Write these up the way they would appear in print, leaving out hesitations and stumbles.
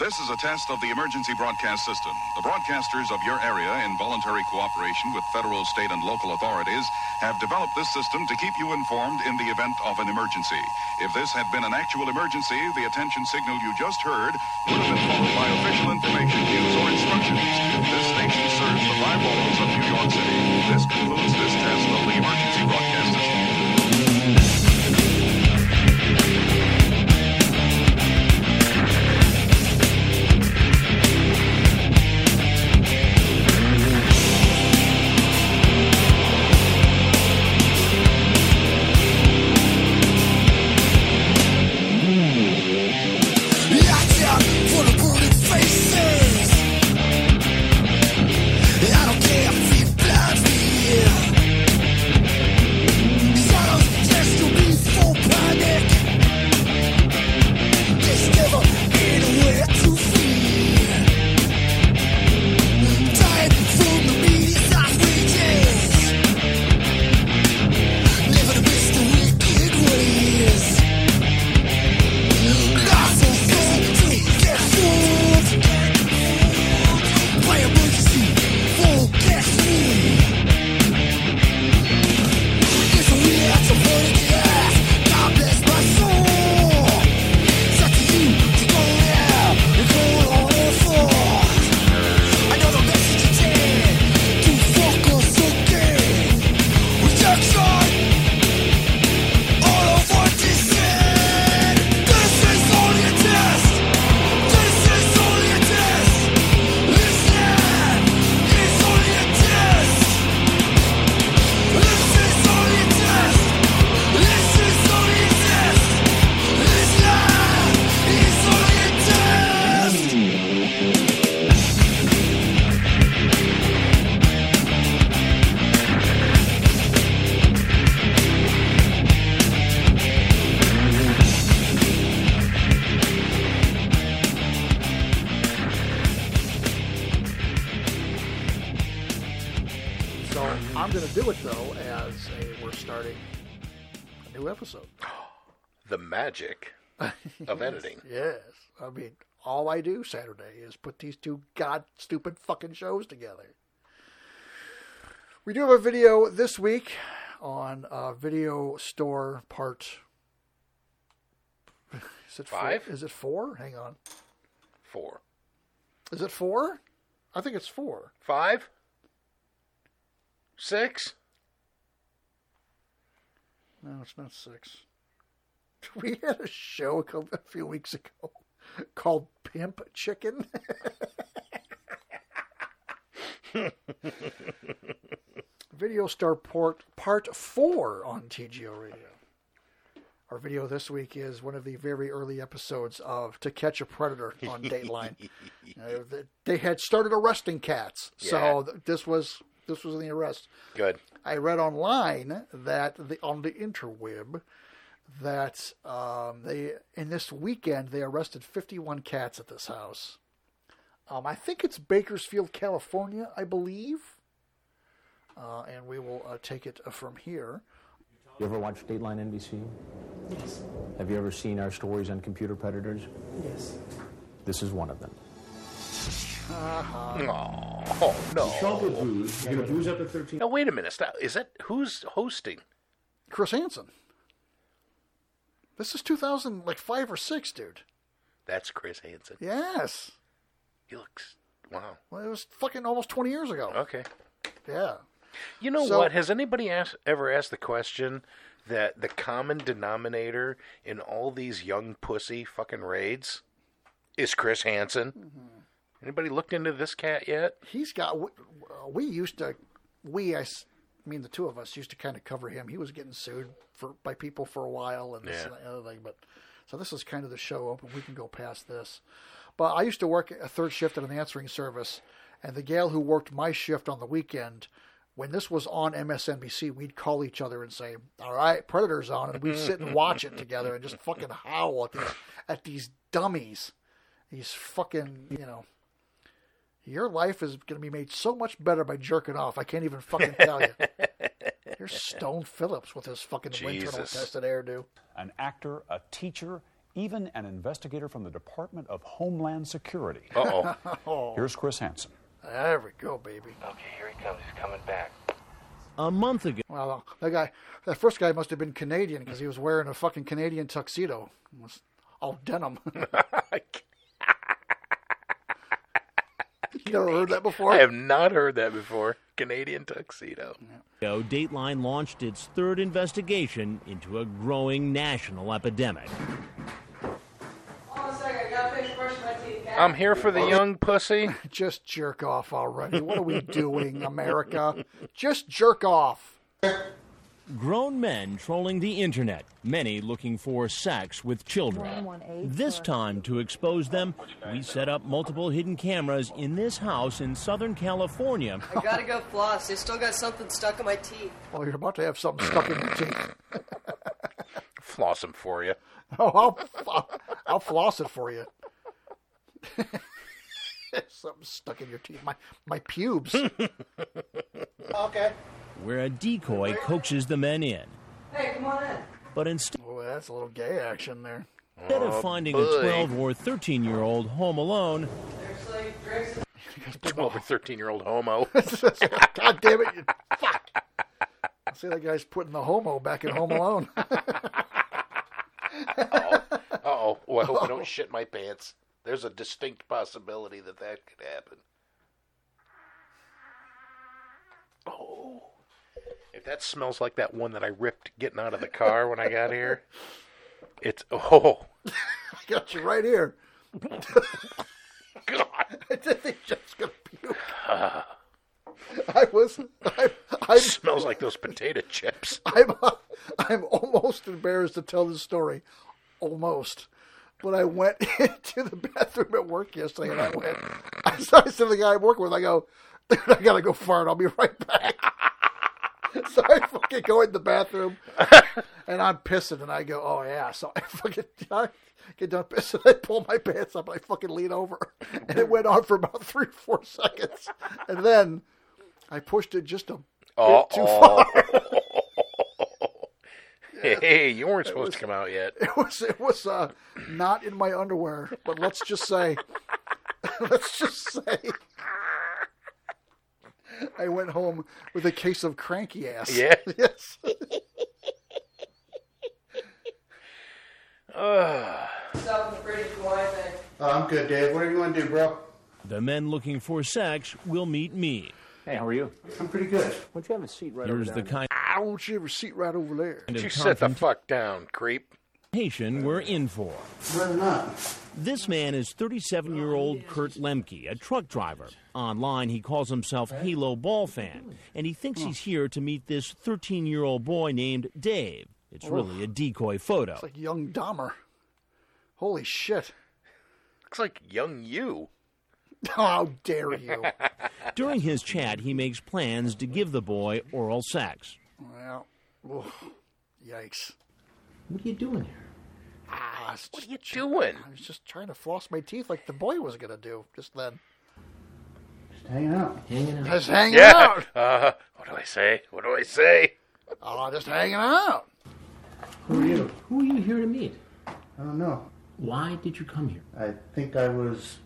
This is a test of the emergency broadcast system. The broadcasters of your area, in voluntary cooperation with federal, state, and local authorities, have developed this system to keep you informed in the event of an emergency. If this had been an actual emergency, the attention signal you just heard would have been followed by official information, cues, or instructions. This station serves the 5 boroughs of New York City. This concludes this test of the emergency broadcast system. The magic of editing. Yes. I mean, all I do Saturday is put these two stupid fucking shows together. We do have a video this week on Video Store Part... Is it 5? Is it 4? Hang on. 4. Is it 4? I think it's 4. 5? 6? No, it's not 6. We had a show a few weeks ago called Pimp Chicken. Video Star Part 4 on TGO Radio. Our video this week is one of the very early episodes of To Catch a Predator on Dateline. They had started arresting cats, so this was in the arrest. Good. I read online that on the interweb that in this weekend they arrested 51 cats at this house. I think it's Bakersfield, California, I believe. And we will take it from here. You ever watch Dateline NBC? Yes. Have you ever seen our stories on computer predators? Yes. This is one of them. Oh, no. Chocolate booze. You're going to booze up at 13? Now, wait a minute. Who's hosting? Chris Hansen. This is 2005 or 6, dude. That's Chris Hansen. Yes. He looks... Wow. Well, it was fucking almost 20 years ago. Okay. Yeah. You know what? Has anybody ever asked the question that the common denominator in all these young pussy fucking raids is Chris Hansen? Mm-hmm. Anybody looked into this cat yet? He's got... I mean, the two of us used to kind of cover him. He was getting sued by people for a while and this and the other thing. But so this is kind of the show open. We can go past this. But I used to work a third shift at an answering service, and the gal who worked my shift on the weekend, when this was on MSNBC, we'd call each other and say, "All right, Predator's on," and we'd sit and watch it together and just fucking howl at these dummies. These fucking, your life is going to be made so much better by jerking off. I can't even fucking tell you. Here's Stone Phillips with his fucking wind tunnel tested hairdo. An actor, a teacher, even an investigator from the Department of Homeland Security. Uh-oh. Here's Chris Hansen. There we go, baby. Okay, here he comes. He's coming back. A month ago, Well, that first guy must have been Canadian because he was wearing a fucking Canadian tuxedo. It was all denim. You never heard that before? I have not heard that before. Canadian tuxedo. Dateline launched its third investigation into a growing national epidemic. Hold on a second, I gotta finish brushing my teeth. Okay? I'm here for the young pussy. Just jerk off already. What are we doing, America? Just jerk off. Grown men trolling the internet, many looking for sex with children. This time, to expose them, we set up multiple hidden cameras in this house in Southern California. I gotta go floss. I still got something stuck in my teeth. Well, you're about to have something stuck in your teeth. Floss him for you. Oh, I'll floss it for you. Something stuck in your teeth. My pubes. Okay. Where a decoy coaxes the men in. Hey, come on in. But instead Oh, that's a little gay action there. of finding a 12 or 13-year-old home alone, Seriously, Grayson? 12 or 13-year-old homo. God damn it. You, fuck. I see that guy's putting the homo back in Home Alone. Uh-oh. Oh, I hope I don't shit my pants. There's a distinct possibility that could happen. Oh. If that smells like that one that I ripped getting out of the car when I got here, it's... Oh. I got you right here. God. I didn't think just going to puke. It smells like those potato chips. I'm almost embarrassed to tell this story. Almost. But I went into the bathroom at work yesterday, and I said to the guy I'm working with, I go, dude, I got to go fart. I'll be right back. So I fucking go in the bathroom, and I'm pissing, and I go, oh, yeah. So I get done pissing, I pull my pants up, and I fucking lean over. And it went on for about 3 or 4 seconds. And then I pushed it just a bit too far. Hey, you weren't supposed to come out yet. It was not in my underwear, but let's just say I went home with a case of cranky ass. Yeah? Yes. Stop in the fridge if you want anything. I'm good, Dave. What do you want to do, bro? the men looking for sex will meet me. Hey, how are you? I'm pretty good. Why don't you have a seat right Here's over the there? kind I want you to seat right over there. of You sit the fuck down, creep. confrontation we're in for. Rather not. This man is 37-year-old Kurt Lemke, a truck driver. Online, he calls himself Halo Ball Fan, and he thinks he's here to meet this 13-year-old boy named Dave. It's really a decoy photo. It's like young Dahmer. Holy shit. Looks like young you. How dare you? During his chat, he makes plans to give the boy oral sex. Well, oof, yikes. What are you doing here? What are you doing? I was just trying to floss my teeth like the boy was going to do just then. Just hanging out. Hanging out. Just hanging Yeah. out. What do I say? What do I say? Oh, just hanging out. Who are you? Who are you here to meet? I don't know. Why did you come here? I think I was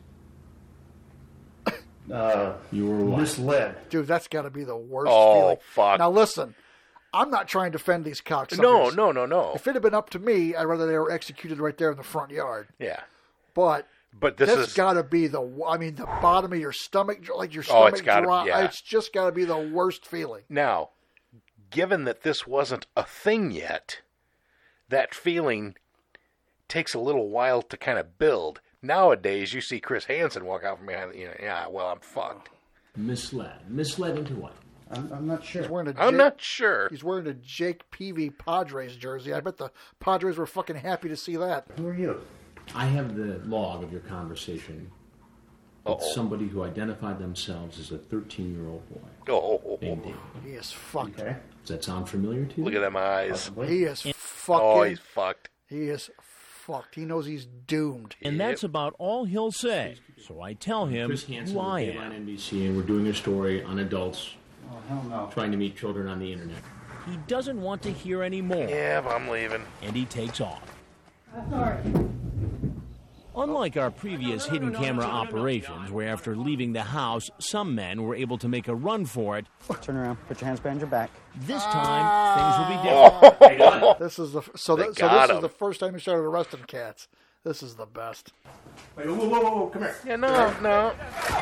You were what? misled. Dude, that's got to be the worst Oh, feeling. fuck. Now, listen. I'm not trying to defend these cocksuckers. No. If it had been up to me, I'd rather they were executed right there in the front yard. Yeah. But But this that's is... got to be the bottom of your stomach, like your stomach it's gotta- drop. yeah. It's just got to be the worst feeling. Now, given that this wasn't a thing yet, that feeling takes a little while to kind of build. Nowadays, you see Chris Hansen walk out from behind, I'm fucked. Misled. Misled into what? I'm not sure. I'm not sure. He's wearing a Jake Peavy Padres jersey. I bet the Padres were fucking happy to see that. Who are you? I have the log of your conversation with somebody who identified themselves as a 13-year-old boy Oh, named David. He is fucked. Okay. Does that sound familiar to you? look at them eyes. He is fucking. Oh, he's fucked. He is fucked. He knows he's doomed. And that's about all he'll say. So I tell him Chris Hansen who with I Dateline am. NBC, and we're doing a story on adults Oh, hell no. trying to meet children on the internet. He doesn't want to hear any more, Yeah, but I'm leaving. and he takes off. Authority. Unlike our previous hidden camera operations, where after leaving the house, some men were able to make a run for it, Turn around. Put your hands behind your back. this time things will be different. This is the this got is him. the first time he started arresting cats. This is the best. Wait, whoa, come here. Yeah, no.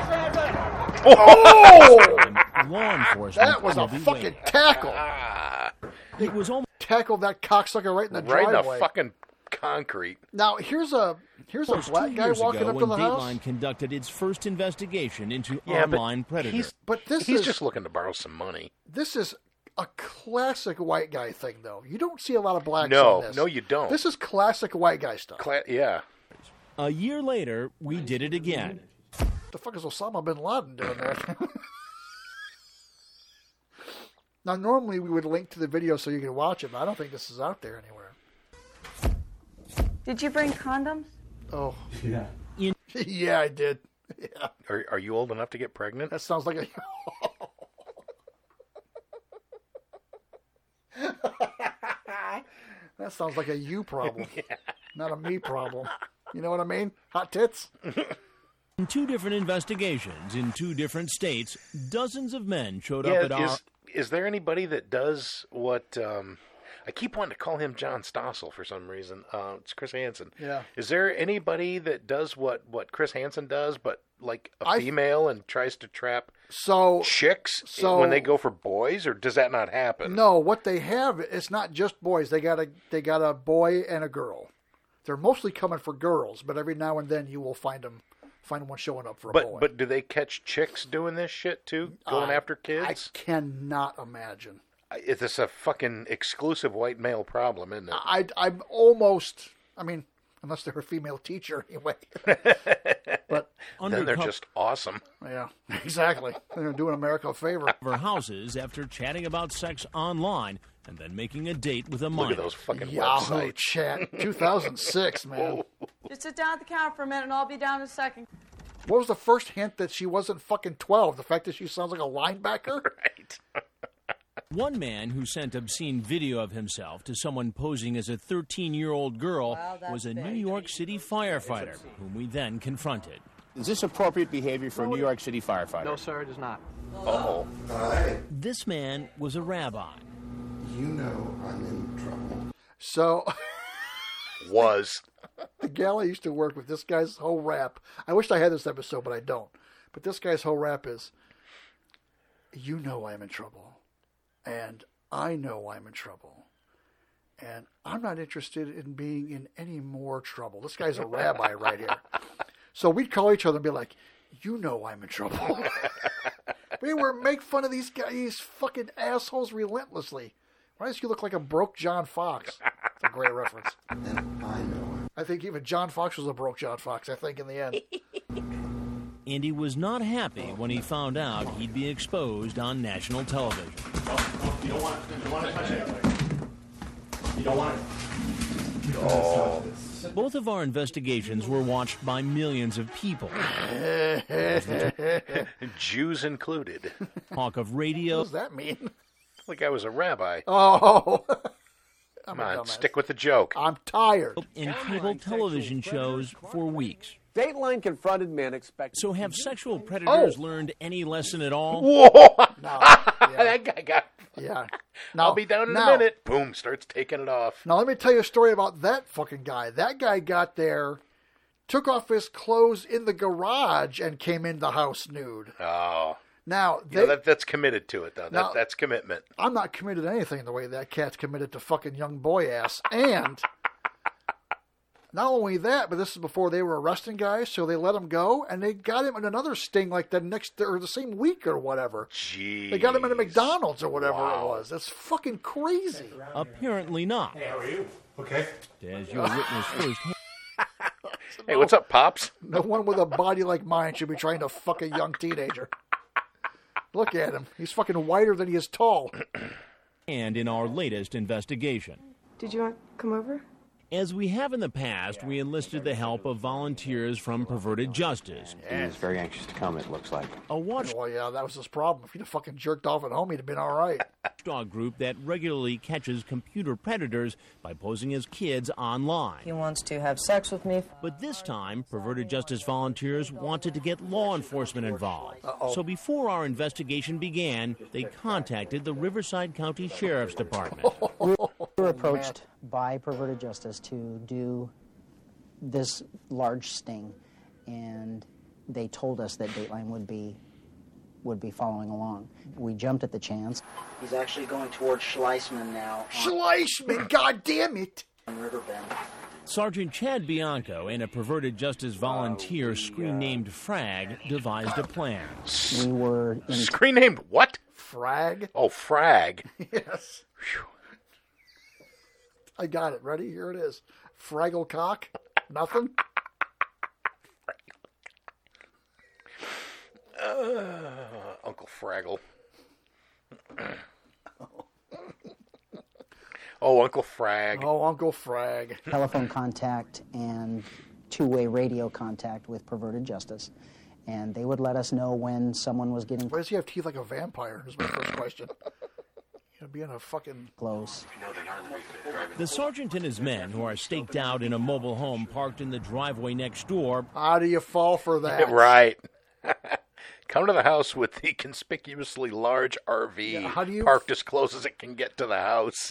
Law enforcement That was a will be fucking waiting. tackle. It was almost Tackled that cocksucker right in the Right in driveway. the fucking concrete. Now here's a black 2 guy years walking ago up when to the house. Dateline conducted its first investigation into Yeah, online but predators. he's just looking to borrow some money. This is a classic white guy thing, though. You don't see a lot of blacks No, in this. no, you don't. This is classic white guy stuff. Yeah. A year later, we did it again. What the fuck is Osama bin Laden doing there? Now, normally we would link to the video so you can watch it, but I don't think this is out there anywhere. Did you bring condoms? Oh. Yeah. Yeah, I did. Yeah. Are you old enough to get pregnant? That sounds like a... That sounds like a you problem, not a me problem. You know what I mean? Hot tits? In 2 different investigations in 2 different states, dozens of men showed up at our... Is there anybody that does what... I keep wanting to call him John Stossel for some reason. It's Chris Hansen. Yeah. Is there anybody that does what Chris Hansen does, but like a female and tries to trap chicks when they go for boys, or does that not happen? No, what they have, it's not just boys. They got a boy and a girl. They're mostly coming for girls, but every now and then you will find one showing up for a boy. But do they catch chicks doing this shit too, going after kids? I cannot imagine. It's this a fucking exclusive white male problem, isn't it? I'm almost. I mean, unless they're a female teacher, anyway. But then they're just awesome. Yeah, exactly. They're doing America a favor. Houses after chatting about sex online and then making a date with a minor. Look at those fucking Yahoo websites. chat, 2006, man. Just sit down at the counter for a minute and I'll be down in a second. What was the first hint that she wasn't fucking 12? The fact that she sounds like a linebacker? Right. One man who sent obscene video of himself to someone posing as a 13-year-old girl was a New York City firefighter, whom we then confronted. Is this appropriate behavior for a New York City firefighter? No, sir, it is not. Uh-oh. This man was a rabbi. You know I'm in trouble. So... Was. The gal I used to work with, this guy's whole rap... I wish I had this episode, but I don't. But this guy's whole rap is, you know I'm in trouble. And I know I'm in trouble. And I'm not interested in being in any more trouble. This guy's a rabbi right here. So we'd call each other and be like, you know I'm in trouble. We were make fun of these guys, these fucking assholes relentlessly. Why does he look like a broke John Fox? It's a great reference. And I know it. I think even John Fox was a broke John Fox, I think, in the end. And he was not happy when he found out he'd be exposed on national television. You don't want to touch it. You don't want it. Oh. Both of our investigations were watched by millions of people. Jews included. Talk of radio. What does that mean? Like I was a rabbi. Oh. Come on, stick with the joke. I'm tired. In cable television shows for weeks. Dateline confronted men expecting... So have sexual predators learned any lesson at all? Whoa! No. That guy got... Yeah. I'll be down in a minute. Boom, starts taking it off. Now, let me tell you a story about that fucking guy. That guy got there, took off his clothes in the garage, and came in the house nude. Oh. Now, that's committed to it, though. Now, That's commitment. I'm not committed to anything the way that cat's committed to fucking young boy ass. And not only that, but this is before they were arresting guys, so they let him go, and they got him in another sting like the same week or whatever. Jeez. They got him in a McDonald's or whatever it was. That's fucking crazy. Apparently not. Hey, how are you? Okay. As you'll witness firsthand. Hey, what's up, Pops? No one with a body like mine should be trying to fuck a young teenager. Look at him. He's fucking whiter than he is tall. And in our latest investigation. Did you want to come over? As we have in the past, we enlisted the help of volunteers from Perverted Justice. He's very anxious to come, it looks like. A watchdog Well, yeah, that was his problem. If he'd have fucking jerked off at home, he'd have been all right. group that regularly catches computer predators by posing as kids online. He wants to have sex with me. But this time, Perverted Justice volunteers wanted to get law enforcement involved. So before our investigation began, they contacted the Riverside County Sheriff's Department. We were approached by Perverted Justice to do this large sting, and they told us that Dateline would be following along. We jumped at the chance. He's actually going towards Schleisman now. Schleisman, goddammit! On Riverbend. Sergeant Chad Bianco and a Perverted Justice volunteer screen-named Frag devised a plan. We were in... Screen-named what? Frag? Oh, Frag. Yes. I got it. Ready? Here it is. Fraggle cock. Nothing? Uncle Fraggle. Oh, Uncle Frag. Oh, Uncle Frag. Telephone contact and two-way radio contact with Perverted Justice. And they would let us know when someone was getting... Why does he have teeth like a vampire? Is my first question. He'll be in a fucking... Close. The sergeant and his men, who are staked out in a mobile home parked in the driveway next door... How do you fall for that? Right. Come to the house with the conspicuously large RV parked as close as it can get to the house.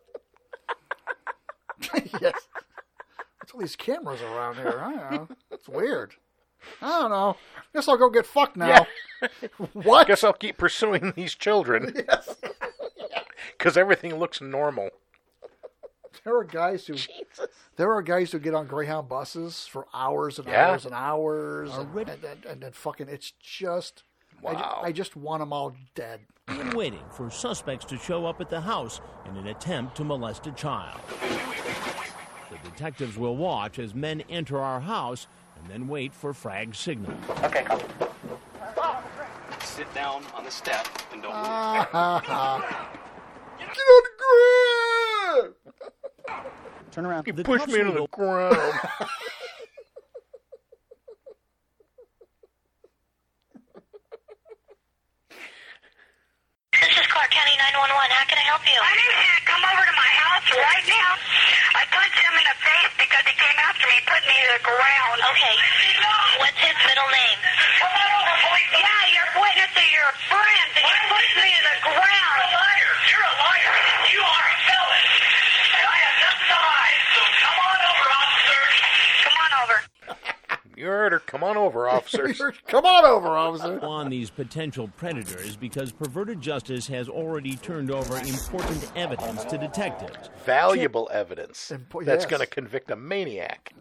Yes. What's all these cameras around here? I don't know. It's weird. I don't know. Guess I'll go get fucked now. Yeah. What? Guess I'll keep pursuing these children. Yes. Because everything looks normal. There are guys who get on Greyhound buses for hours and hours and hours, and then fucking it's just wow. I just want them all dead. Even waiting for suspects to show up at the house in an attempt to molest a child. The detectives will watch as men enter our house and then wait for Frag's signal. Okay, come. Sit down on the step and don't move. Get on the ground! Turn around. You pushed me into the ground. This is Clark County 911. How can I help you? I need you to come over to my house right now. I punched him in the face because he came after me, put me to the ground. Okay. What's his middle name? Come on over, boy. Yeah, you're witnessing your friend, and you pushed me to the ground. You're a liar. You're a liar. You are a felon. And I have nothing to hide. So come on over, officer. Come on over. You heard her. Come on over, officers. Come on over, officer. On these potential predators because Perverted Justice has already turned over important evidence to detectives. Valuable evidence that's yes. going to convict a maniac.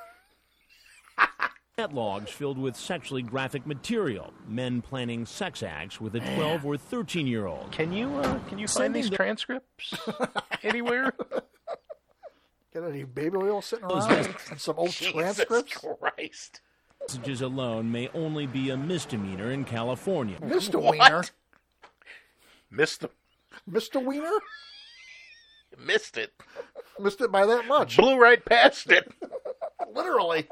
Chat logs filled with sexually graphic material, men planning sex acts with a 12 or 13-year-old. Can you find these transcripts anywhere? Get any baby oil sitting around and some old transcripts? Christ. Messages alone may only be a misdemeanor in California. Misdemeanor? Mr. Wiener? Missed it. Missed it by that much. Blew right past it. Literally.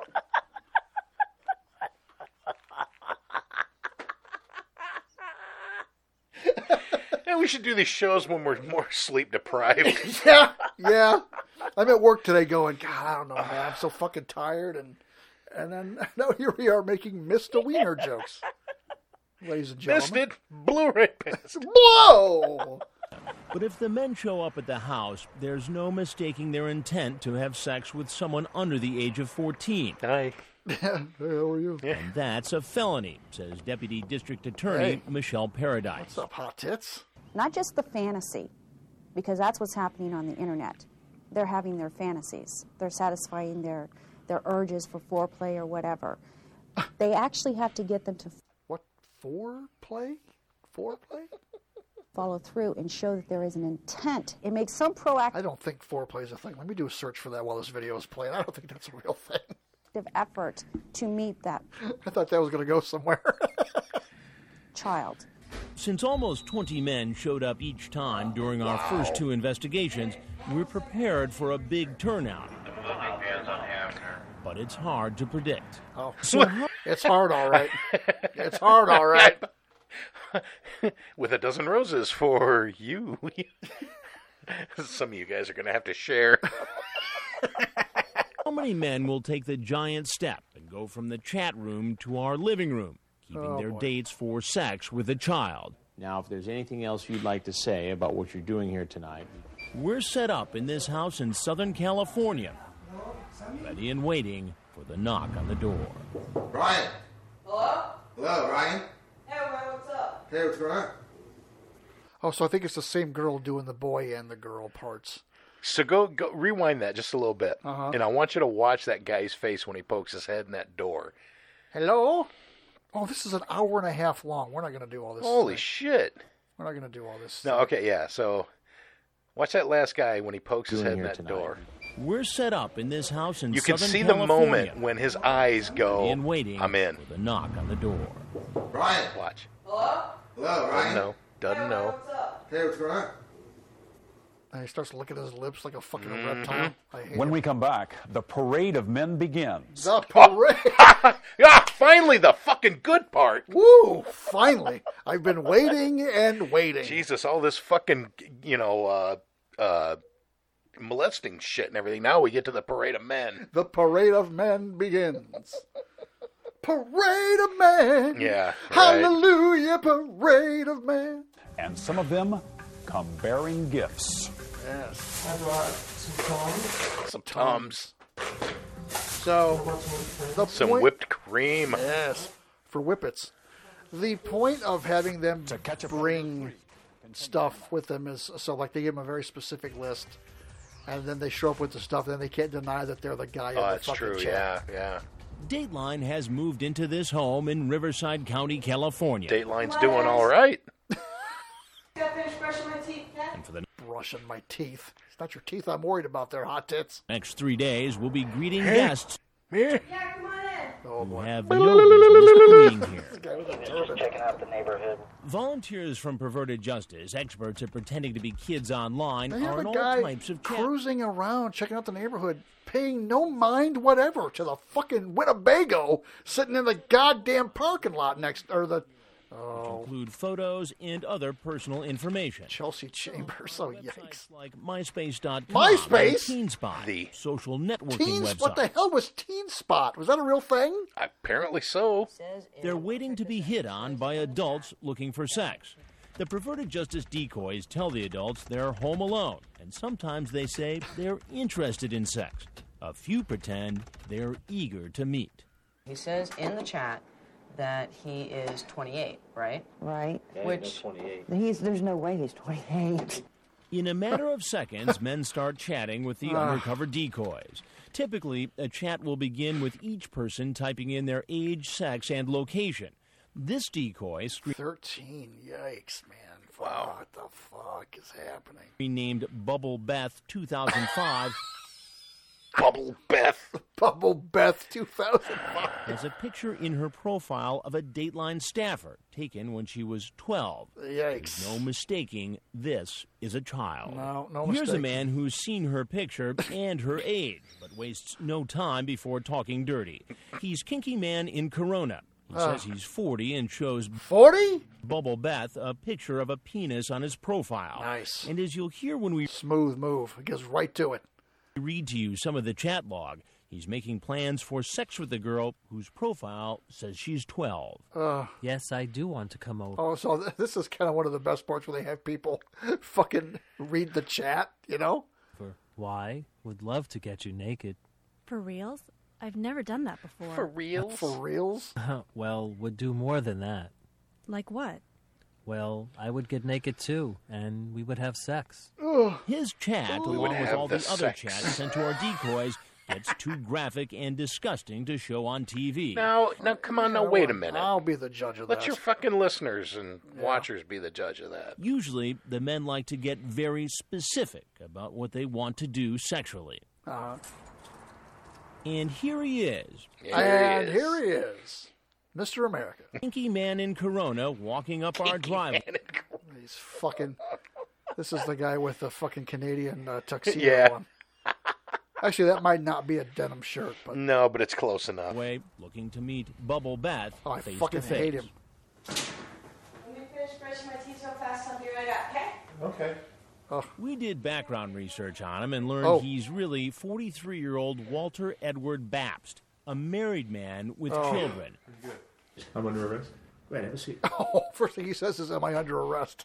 Yeah, we should do these shows when we're more sleep deprived. Yeah. I'm at work today going, God, I don't know, man. I'm so fucking tired. And then now here we are making Mr. Wiener jokes. Ladies and gentlemen. Missed it. Blew right past it. Whoa! But if the men show up at the house, there's no mistaking their intent to have sex with someone under the age of 14. Hi. Yeah, hey, how are you? And that's a felony, says Deputy District Attorney Michelle Paradise. What's up, hot tits? Not just the fantasy, because that's what's happening on the internet. They're having their fantasies. They're satisfying their urges for foreplay or whatever. They actually have to get them to... What? Foreplay? Foreplay? Follow through and show that there is an intent. It makes some proactive... I don't think foreplay is a thing. Let me do a search for that while this video is playing. I don't think that's a real thing. ...effort to meet that... I thought that was going to go somewhere. ...child. Since almost 20 men showed up each time during our first two investigations, we're prepared for a big turnout. but it's hard to predict. Oh, it's hard, all right. It's hard, all right. With a dozen roses for you. Some of you guys are going to have to share. How many men will take the giant step and go from the chat room to our living room, keeping their dates for sex with a child? Now, if there's anything else you'd like to say about what you're doing here tonight. We're set up in this house in Southern California, ready and waiting for the knock on the door. Ryan. Hello? Hello, Ryan. Hey, man, what's up? Hey, what's going on? Oh, so I think it's the same girl doing the boy and the girl parts. So go rewind that just a little bit. And I want you to watch that guy's face when he pokes his head in that door. Hello? Oh, this is an hour and a half long. We're not going to do all this. Holy shit. We're not going to do all this. No, okay, yeah. So watch that last guy when he pokes his head in that door. We're set up in this house in You can Southern see the California, moment when his eyes go, and waiting I'm in. for the knock on the door. Ryan. Watch. Hello? Hello, Ryan. Doesn't know. What's up? Hey, what's going on? And he starts licking his lips like a fucking reptile. I hate When it. we come back, the parade of men begins. The parade. Finally, the fucking good part. Woo! Finally. I've been waiting and waiting. Jesus, all this fucking, molesting shit and everything. Now we get to the parade of men. The parade of men begins. Parade of men. Yeah. Right. Hallelujah, parade of men. And some of them come bearing gifts. Yes. I brought some Tums. Some Tums. So, Some point, whipped cream. Yes, for whippets. The point of having them bring stuff with them is so, like, they give them a very specific list, and then they show up with the stuff, and then they can't deny that they're the guy in the that's fucking true. chat. Yeah. Dateline has moved into this home in Riverside County, California. Dateline's doing all right. Got finished brushing my teeth yet? And for the Brushing my teeth. It's not your teeth I'm worried about. They're hot tits. next 3 days, we'll be greeting guests Yeah, come on in. Oh, who boy. have no business being here. Checking out the neighborhood. Volunteers from Perverted Justice, experts at pretending to be kids online, They have are in a all guy types of chat. cruising around, checking out the neighborhood, paying no mind whatever to the fucking Winnebago sitting in the goddamn parking lot next, or the... Oh, Include photos and other personal information. Chelsea Chambers. Oh, yikes. Like MySpace.com. MySpace? And TeenSpot, the social networking Teens, website. what the hell was Teen Spot? Was that a real thing? Apparently so. They're waiting to be hit on by adults looking for sex. The Perverted Justice decoys tell the adults they're home alone, and sometimes they say they're interested in sex. A few pretend they're eager to meet. He says in the chat that he is 28, right? Right. Which 28. There's no way he's 28. In a matter of seconds, men start chatting with the undercover decoys. Typically, a chat will begin with each person typing in their age, sex, and location. This decoy, 13. Yikes, man. Wow. What the fuck is happening? renamed Bubble Beth 2005, Bubble Beth. Bubble Beth 2005. has a picture in her profile of a Dateline staffer taken when she was 12. Yikes. No mistaking, this is a child. No Here's a mistake. man who's seen her picture and her age, but wastes no time before talking dirty. He's Kinky Man in Corona. He says he's 40 and shows 40? Bubble Beth a picture of a penis on his profile. Nice. And as you'll hear when we Smooth move. It goes right to it. read to you some of the chat log, he's making plans for sex with the girl whose profile says she's 12. Yes, I do want to come over. Oh, so this is kind of one of the best parts where they have people fucking read the chat, you know? Why? Would love to get you naked. For reals? I've never done that before. For reals? For reals? Well, would do more than that. Like what? Well, I would get naked too, and we would have sex. His chat, We would along with have all the the other sex. chats sent to our decoys, gets too graphic and disgusting to show on TV. Now, come on, now, wait a minute. I'll be the judge of that. Let your fucking listeners and watchers be the judge of that. Usually, the men like to get very specific about what they want to do sexually. And here he is. Here he is. Mr. America. Kinky Man in Corona walking up our driveway. He's fucking... This is the guy with the fucking Canadian tuxedo Yeah. on. Actually, that might not be a denim shirt, but No, but it's close enough. Way looking to meet Bubble Beth I face fucking to face. hate him. Let me finish brushing my teeth real fast. I'll be right up, okay? Okay. We did background research on him and learned Oh. he's really 43-year-old Walter Edward Bapst, a married man with Oh. children. I'm under arrest. Right, have a seat. Oh, first thing he says is, "Am I under arrest?"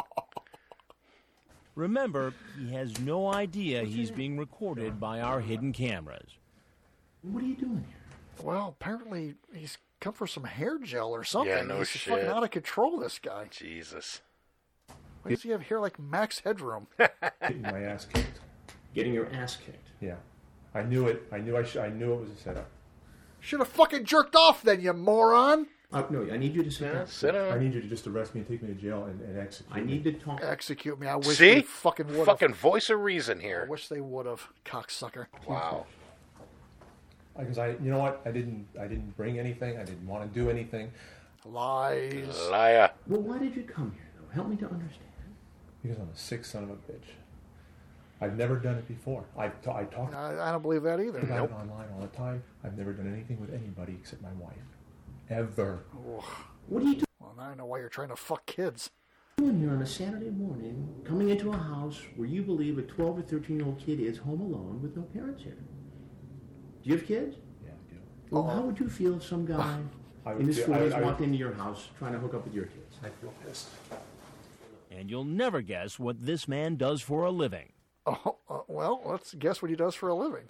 Remember, he has no idea he's being recorded by our hidden cameras. What are you doing here? Well, apparently he's come for some hair gel or something. Yeah, no he's shit. fucking out of control, this guy. Jesus. Why does he have hair like Max Headroom? Getting my ass kicked. Getting your ass kicked. Yeah. I knew it. I knew it was a setup. Should have fucking jerked off then, you moron. No, I need you to sit down. Sit I down. need you to just arrest me and take me to jail and execute I need to talk. Execute me. I wish See? they fucking would have. Fucking voice of reason I here. wish they would have, cocksucker. Wow. Because you know what? I didn't bring anything. I didn't want to do anything. Lies. Liar. Well, why did you come here, though? Help me to understand. Because I'm a sick son of a bitch. I've never done it before. I talk I don't believe that either. about it online all the time. I've never done anything with anybody except my wife. Ever. What are you doing? Well, now I know why you're trying to fuck kids. Here on a Saturday morning, coming into a house where you believe a 12 or 13-year-old kid is home alone with no parents here. Do you have kids? Yeah, I do. Well, how would you feel if some guy in his 40s walked into your house trying to hook up with your kids? I feel pissed. And you'll never guess what this man does for a living. Oh, well, let's guess what he does for a living.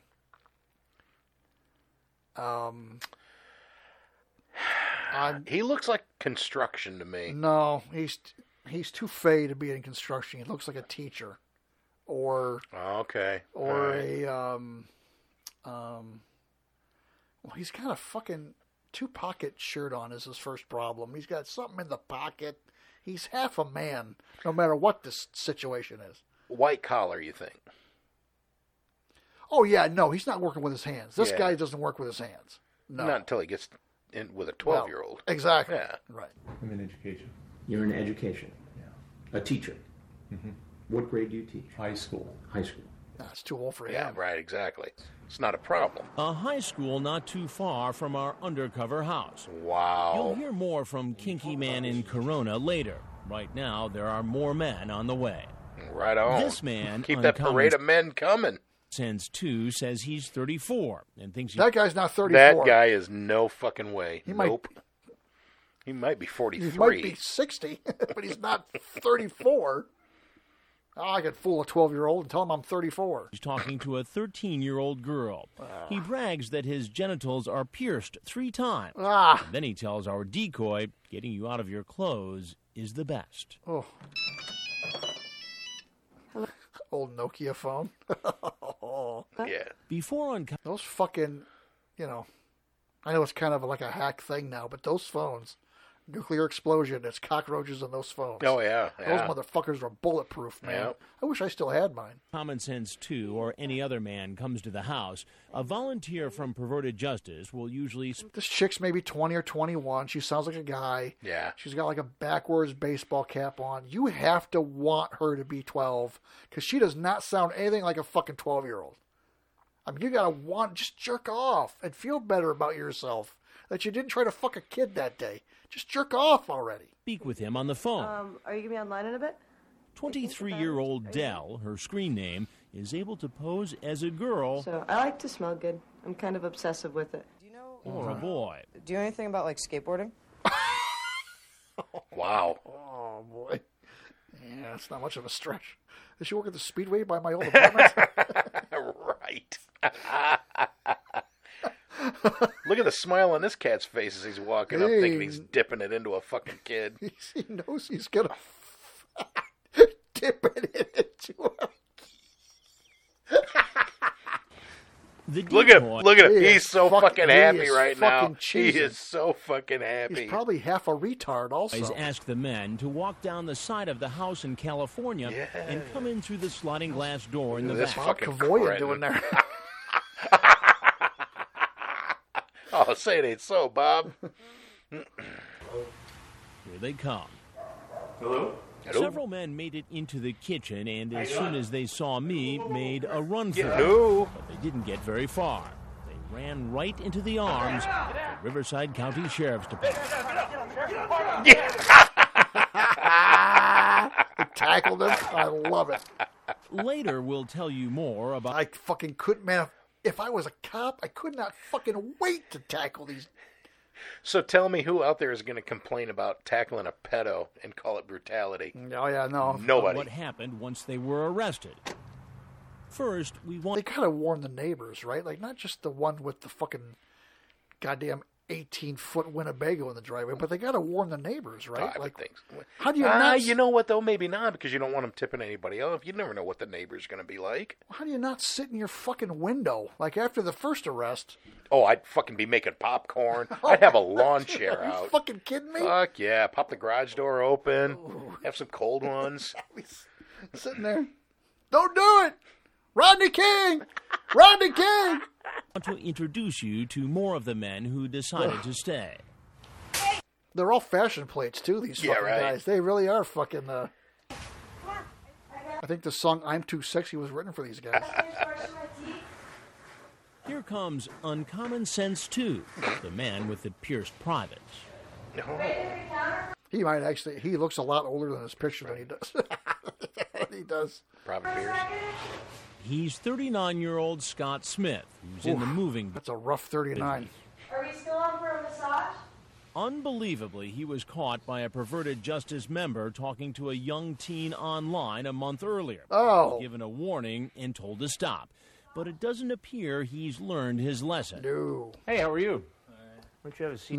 He looks like construction to me. No, he's too fey to be in construction. He looks like a teacher, or Okay. or All right. well, he's got a fucking 2-pocket shirt on is his first problem. He's got something in the pocket. He's half a man, no matter what this situation is. White collar, you think? Oh yeah, no, he's not working with his hands. This Yeah. guy doesn't work with his hands. No, Not until he gets in with a 12-year-old. Exactly. Yeah. Right. I'm in education. You're in education. Yeah. A teacher. Mm-hmm. What grade do you teach? High school. High school. That's too old for Yeah, him. right, exactly. It's not a problem. A high school not too far from our undercover house. Wow. You'll hear more from Kinky Man in Corona later. Right now, there are more men on the way. Right on. This man, Keep that Uncommon parade of men coming. Sense 2, says he's 34 and thinks That guy's not 34. That guy is no fucking way. He Nope. He might be 43. He might be 60, but he's not 34. Oh, I could fool a 12-year-old and tell him I'm 34. He's talking to a 13-year-old girl. He brags that his genitals are pierced 3 times. Ah. And then he tells our decoy, getting you out of your clothes is the best. Oh. Old Nokia phone. Yeah. Before those fucking, I know it's kind of like a hack thing now, but those phones, nuclear explosion, there's cockroaches in those phones. Oh, yeah. Those motherfuckers are bulletproof, man. Yep. I wish I still had mine. Common Sense 2 or any other man comes to the house, a volunteer from Perverted Justice will usually... This chick's maybe 20 or 21. She sounds like a guy. Yeah. She's got like a backwards baseball cap on. You have to want her to be 12 because she does not sound anything like a fucking 12-year-old. I mean, you gotta just jerk off and feel better about yourself that you didn't try to fuck a kid that day. Just jerk off already. Speak with him on the phone. Are you gonna be online in a bit? 23-year-old Dell, her screen name, is able to pose as a girl So I like to smell good. I'm kind of obsessive with it. or a boy. Do you know anything about, like, skateboarding? Wow. Oh, boy. Yeah, it's not much of a stretch. Does she work at the Speedway by my old apartment? Right. Look at the smile on this cat's face as he's walking up, thinking he's dipping it into a fucking kid. He knows he's gonna dip it into a... Look at him. He's so fucking happy he is right now. fucking He cheesing. is so fucking happy. He's probably half a retard also. Guys ask the men to walk down the side of the house in California and come in through the sliding glass door in the This back. fucking Kavoya doing there. Oh, say it ain't so, Bob. Here they come. Hello? Several men made it into the kitchen, and as soon as they saw me, made a run for it. No. But they didn't get very far. They ran right into the arms of the Riverside County Sheriff's Department. Tackled him. I love it. Later, we'll tell you more about... I fucking couldn't, man. If I was a cop, I could not fucking wait to tackle these. So tell me who out there is going to complain about tackling a pedo and call it brutality? Oh, yeah, no. Nobody. What happened once they were arrested. First, we want... They gotta warn the neighbors, right? Like, not just the one with the fucking goddamn 18-foot Winnebago in the driveway, but they gotta warn the neighbors, right? I would think so. How do you not... You know what, though? Maybe not, because you don't want them tipping anybody off. You never know what the neighbor's going to be like. How do you not sit in your fucking window? Like, after the first arrest... Oh, I'd fucking be making popcorn. I'd have a lawn chair out. Are you fucking kidding me? Fuck yeah. Pop the garage door open. Have some cold ones. Sitting there. Don't do it! Rodney King! Rodney King! I want to introduce you to more of the men who decided to stay. They're all fashion plates, too, these fucking guys. They really are fucking... I think the song I'm Too Sexy was written for these guys. Here comes Uncommon Sense 2, the man with the pierced privates. He might actually... He looks a lot older than his picture than he does. He does. Private Pierce. He's 39-year-old Scott Smith, who's in the moving... That's a rough 39. Are we still on for a massage? Unbelievably, he was caught by a perverted justice member talking to a young teen online a month earlier. Oh. Given a warning and told to stop. But it doesn't appear he's learned his lesson. No. Hey, how are you? Why don't you have a seat?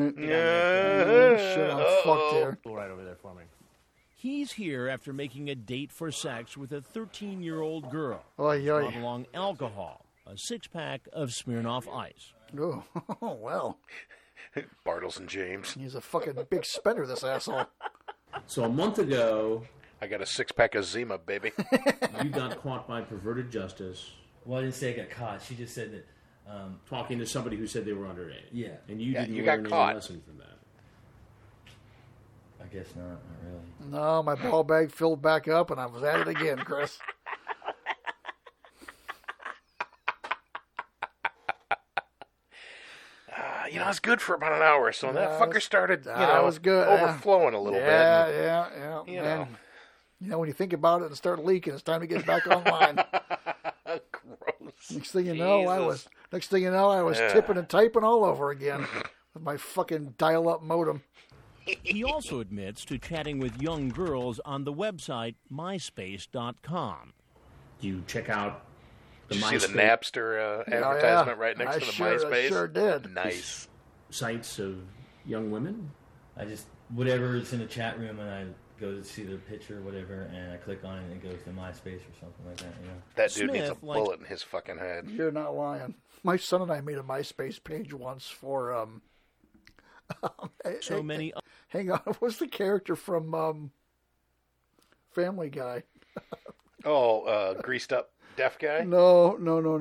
Shit, I'm fucked here. Go right over there for me. He's here after making a date for sex with a 13-year-old girl. Oy, oy. Brought along alcohol, a six-pack of Smirnoff Ice. Oh, well. Bartles and James. He's a fucking big spender, this asshole. So a month ago, I got a six-pack of Zima, baby. you got caught by perverted justice. Well, I didn't say I got caught. She just said that... talking to somebody who said they were underage. Yeah. And you didn't you learn got caught. any lesson from that. I guess not really. No, my ball bag filled back up, and I was at it again, Chris. It's good for about an hour, so that fucker started, was good. overflowing a little bit. Yeah. You know, when you think about it and start leaking, it's time to get back online. Gross. Next thing you know, I was tipping and typing all over again with my fucking dial-up modem. He also admits to chatting with young girls on the website MySpace.com. Do you check out the Did MySpace? you see the Napster advertisement right next to the MySpace? I sure did. Nice. Sites of young women? I just, whatever is in the chat room, and I go to see their picture or whatever, and I click on it, and it goes to MySpace or something like that, That dude needs a bullet in his fucking head. You're not lying. My son and I made a MySpace page once for, hang on, what's the character from, Family Guy? Greased up deaf guy? No.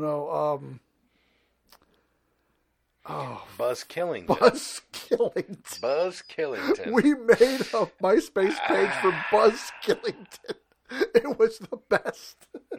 Buzz Killington. Buzz Killington. We made a MySpace page for Buzz Killington. It was the best.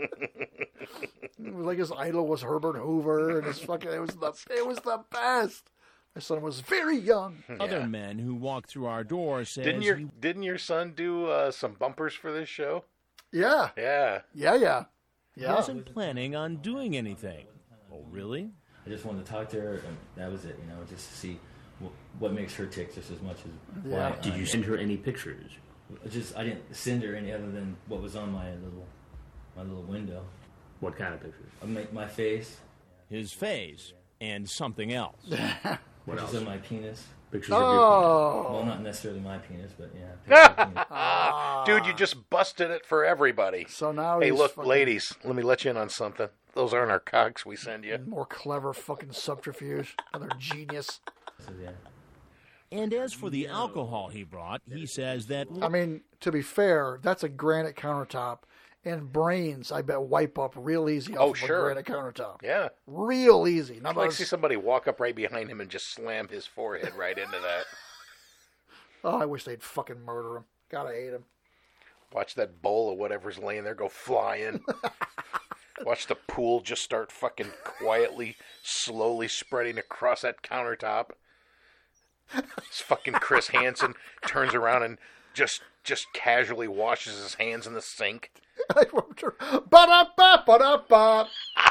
It was like his idol was Herbert Hoover, and it was the best. My son was very young. Other men who walk through our door says... Didn't your son do some bumpers for this show? Yeah. He wasn't planning on doing anything. Oh, really? I just wanted to talk to her, and that was it, just to see what makes her tick just as much as why. Did you send her any pictures? I didn't send her any other than what was on my little window. What kind of pictures? My face. His face and something else. What else? Of my penis. Pictures of your penis. Well, not necessarily my penis, but yeah. Dude, you just busted it for everybody. So now hey, look, ladies, let me let you in on something. Those aren't our cocks we send you. More clever fucking subterfuge. Another genius. And as for the alcohol he brought, he says that... I mean, to be fair, that's a granite countertop. And brains, I bet, wipe up real easy off of a granite countertop. Yeah. Real easy. I'd like to see somebody walk up right behind him and just slam his forehead right into that. Oh, I wish they'd fucking murder him. God, I hate him. Watch that bowl of whatever's laying there go flying. Watch the pool just start fucking quietly, slowly spreading across that countertop. This fucking Chris Hansen turns around and just casually washes his hands in the sink. Ba-da-ba, ba-da-ba.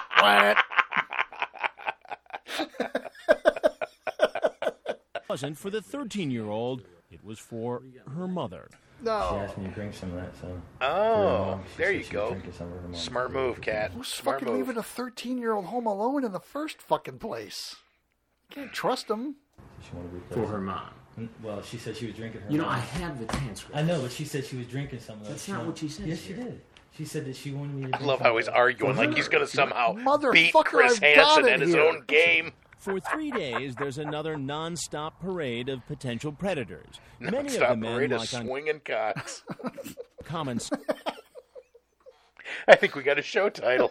It wasn't for the 13-year-old. It was for her mother. No. She asked me to drink some of that, so. Oh, She there said you she would go. drink it some of her mom. Smart move, Cat. Who's Smart fucking move. leaving a 13-year-old home alone in the first fucking place? Can't trust him. She wanted to replace For it. her mom. Well, she said she was drinking her You know, mom. I have the transcript. I know, but she said she was drinking some of that. That's not what she said Yes, she here. did. She said that she wanted me to I drink love some how of he's that. arguing For like her. he's going to somehow Motherfucker, beat Chris I've got Hansen it at his here. own game. For 3 days, there's another non-stop parade of potential predators. Many of the Stop men, parade of like on swinging cocks. comments, I think we got a show title.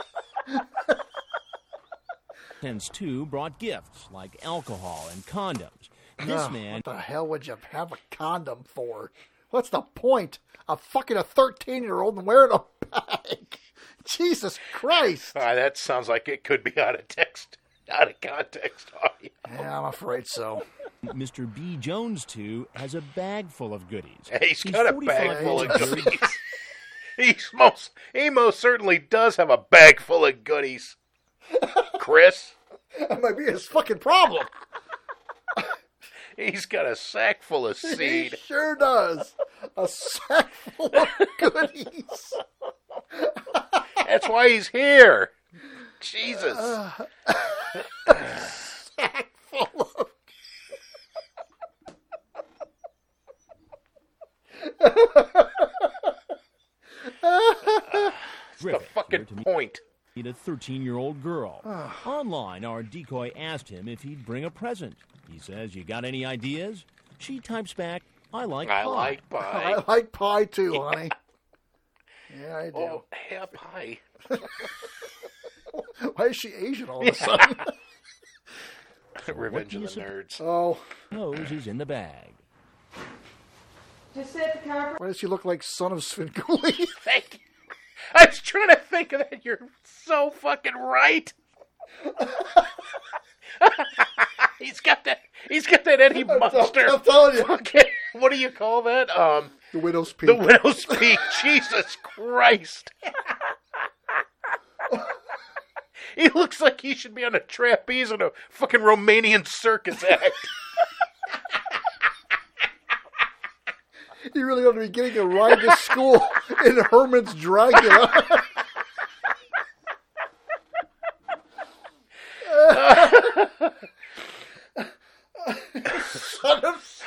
too, brought gifts like alcohol and condoms. This Ugh, man what the hell would you have a condom for? What's the point of fucking a 13-year-old and wearing a bag? Jesus Christ. That sounds like it could be out of context audio. Yeah, I'm afraid so. Mr. B. Jones, too, has a bag full of goodies. He's got a 45 bag full of years old. goodies. He most certainly does have a bag full of goodies. Chris, That might be his fucking problem. he's got a sack full of He seed. sure does. A sack full of goodies. That's why he's here. Jesus. Sack full of That's the fucking point. Meet a 13-year-old girl. Online, our decoy asked him if he'd bring a present. He says, "You got any ideas?" She types back, "I like pie." I like pie. I like pie too, honey. Yeah, I do. Oh, yeah, pie. Why is she Asian all of a sudden? Revenge of the Nerds. Oh. Nose is in the bag. Just sit at the counter. Why does she look like Son of Svengoolie? Thank you. I was trying to think of that. You're so fucking right. He's got that Eddie Munster. I'm telling you. Fucking, what do you call that? The Widow's Peak. The Widow's Peak. Jesus Christ. He looks like he should be on a trapeze in a fucking Romanian circus act. You really ought to be getting a ride to school in Herman's Dracula. Son of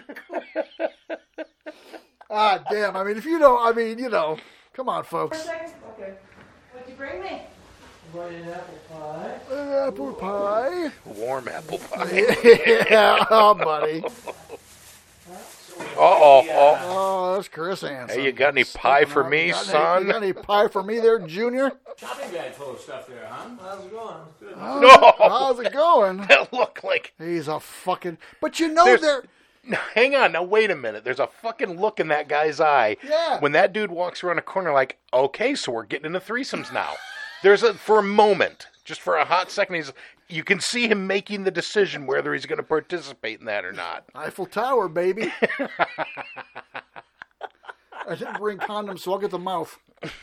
Ah, damn. I mean, if you don't, I mean, you know. Come on, For a folks. second? Okay. What'd you bring me? Brought you an apple pie. Apple pie. Warm apple pie. Yeah, oh, buddy. Oh, that's Chris Hansen. Hey, you got any pie for me, son? You got any pie for me there, Junior? Shopping bag full of stuff there, huh? How's it going? Good. No. How's it going? That look like He's a fucking... But you know they're... No, hang on, now wait a minute. There's a fucking look in that guy's eye. Yeah. When that dude walks around a corner like, okay, so we're getting into threesomes now. For a moment, just for a hot second, you can see him making the decision whether he's going to participate in that or not. Eiffel Tower, baby. I didn't bring condoms, so I'll get the mouth.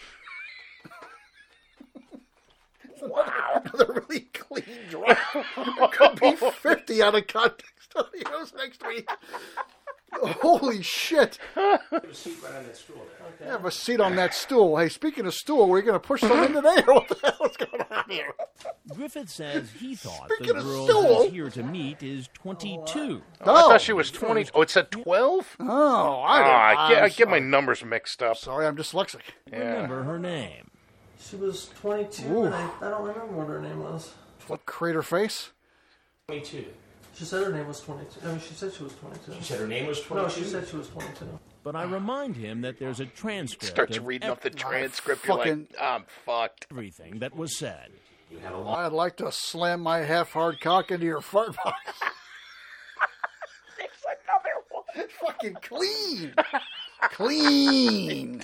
Wow. Another really clean drop. There could be 50 out of context audios next week. Holy shit. Have a seat right on that stool there. Have a seat on that stool. Hey, speaking of stool, we're going to push some in today, or what the hell is going on here? Griffith says he thought Speaking the of girl stool. who's here to meet is 22. I thought she was 20. Oh, it said 12? Oh, I get my numbers mixed up. Sorry, I'm dyslexic. Remember her name. She was 22, Ooh. and I don't remember what her name was. What, crater face? 22. She said her name was 22. I mean, she said she was 22. She said her name was No, 22? she said she was 22. But I remind him that there's a transcript Starts of reading off the transcript. You're like, I'm fucked. everything that was said. You had a long... I'd like to slam my half-hard cock into your fart box. There's another one. Fucking clean. Clean.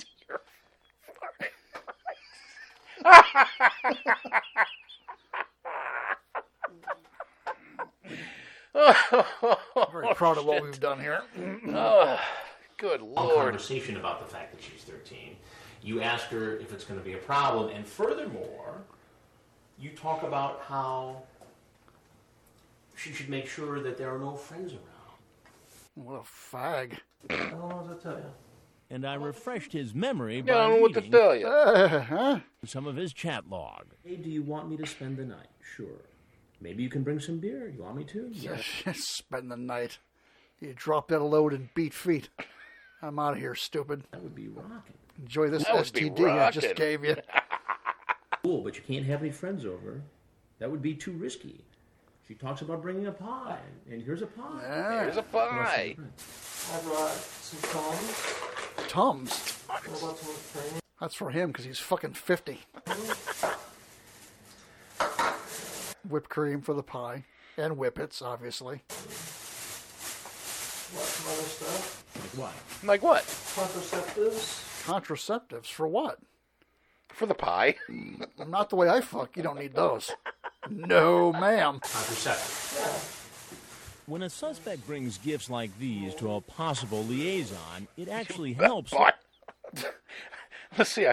Very proud of what we've done here. Oh, good Long Lord. conversation about the fact that she's 13. You ask her if it's going to be a problem, and furthermore, you talk about how she should make sure that there are no friends around. What a fag. I don't know what to tell you. And I refreshed his memory I by don't know what to reading tell you. some of his chat log. Hey, do you want me to spend the night? Sure. Maybe you can bring some beer. You want me to? Yes. Spend the night. You drop that load and beat feet. I'm out of here, stupid. That would be rocking. Enjoy this That would be STD I just rocking. gave you. Cool, but you can't have any friends over. That would be too risky. She talks about bringing a pie, and here's a pie. Here's a pie. I brought some Tums. Tums? What about some cream? That's for him because he's fucking 50. Whipped cream for the pie. And whippets, obviously. What, some other stuff? Like what? Like what? Contraceptives. Contraceptives for what? For the pie. Not the way I fuck. You don't need those. No, ma'am. Contraceptives. When a suspect brings gifts like these to a possible liaison, it actually helps. Let's see,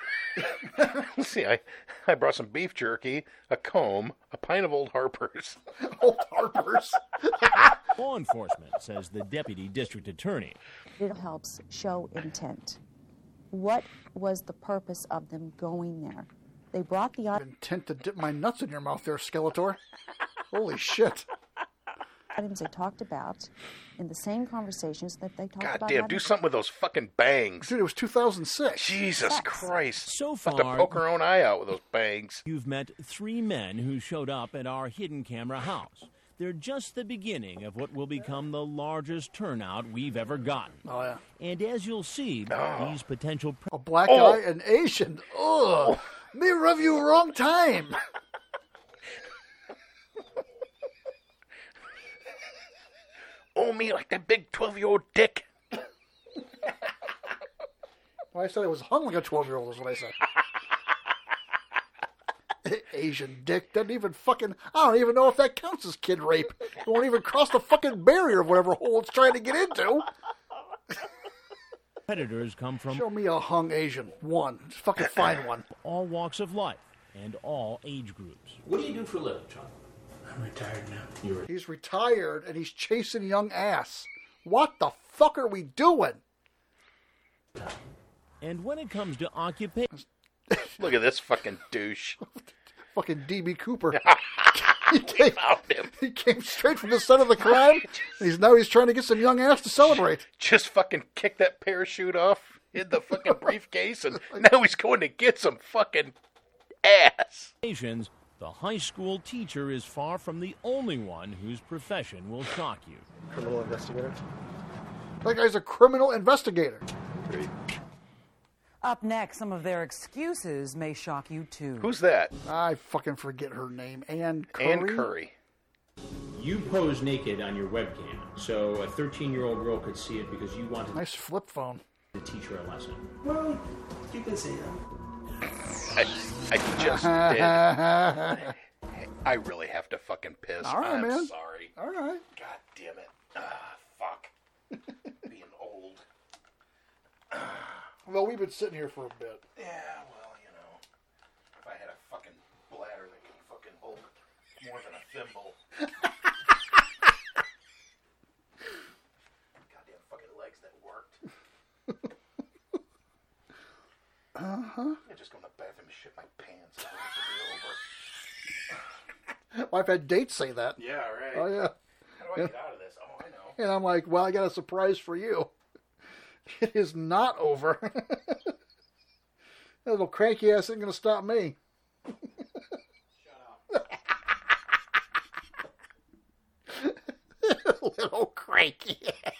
I brought some beef jerky, a comb, a pint of Old Harper's. Old Harper's? Law enforcement, says the deputy district attorney. It helps show intent. What was the purpose of them going there? They brought the intent to dip my nuts in your mouth there, Skeletor. Holy shit. items they talked about in the same conversations that they talked God about. damn, do something with those fucking bangs. Dude, it was 2006. Jesus Christ. So About to far, poke her own eye out with those bangs. You've met 3 men who showed up at our hidden camera house. They're just the beginning of what will become the largest turnout we've ever gotten. Oh, yeah. And as you'll see, these potential... A black guy, an Asian. Ugh. Me rub you wrong time. Oh, me like that big 12-year-old dick. Well, I said it was hung like a 12-year-old is what I said. Asian dick doesn't even fucking... I don't even know if that counts as kid rape. It won't even cross the fucking barrier of whatever hole it's trying to get into. Predators come from... Show me a hung Asian. One. Just fucking find one. All walks of life and all age groups. What do you do for a living, John? I'm retired now. He's retired and he's chasing young ass. What the fuck are we doing? And when it comes to occupation... Look at this fucking douche. Fucking D.B. Cooper. He came straight from the son of the crime. And he's trying to get some young ass to celebrate. Just fucking kicked that parachute off, hid the fucking briefcase, and now he's going to get some fucking ass. The high school teacher is far from the only one whose profession will shock you. Criminal investigator? That guy's a criminal investigator. Up next, some of their excuses may shock you too. Who's that? I fucking forget her name. Ann Curry? Ann Curry. You pose naked on your webcam, so a 13-year-old girl could see it because you wanted nice flip phone to teach her a lesson. Well, you can say that. I just did. I really have to fucking piss. All right, I'm man. sorry. All right. God damn it. Fuck. Being old. Well, we've been sitting here for a bit. Yeah, well, you know. If I had a fucking bladder that could fucking hold more than a thimble. Goddamn fucking legs that worked. Uh-huh. I just go in the bathroom and shit my pants. Well, I've had dates say that. Yeah, right. Oh, yeah. How do I get out of this? Oh, I know. And I'm like, well, I got a surprise for you. It is not over. That little cranky ass ain't going to stop me. Shut up. Little cranky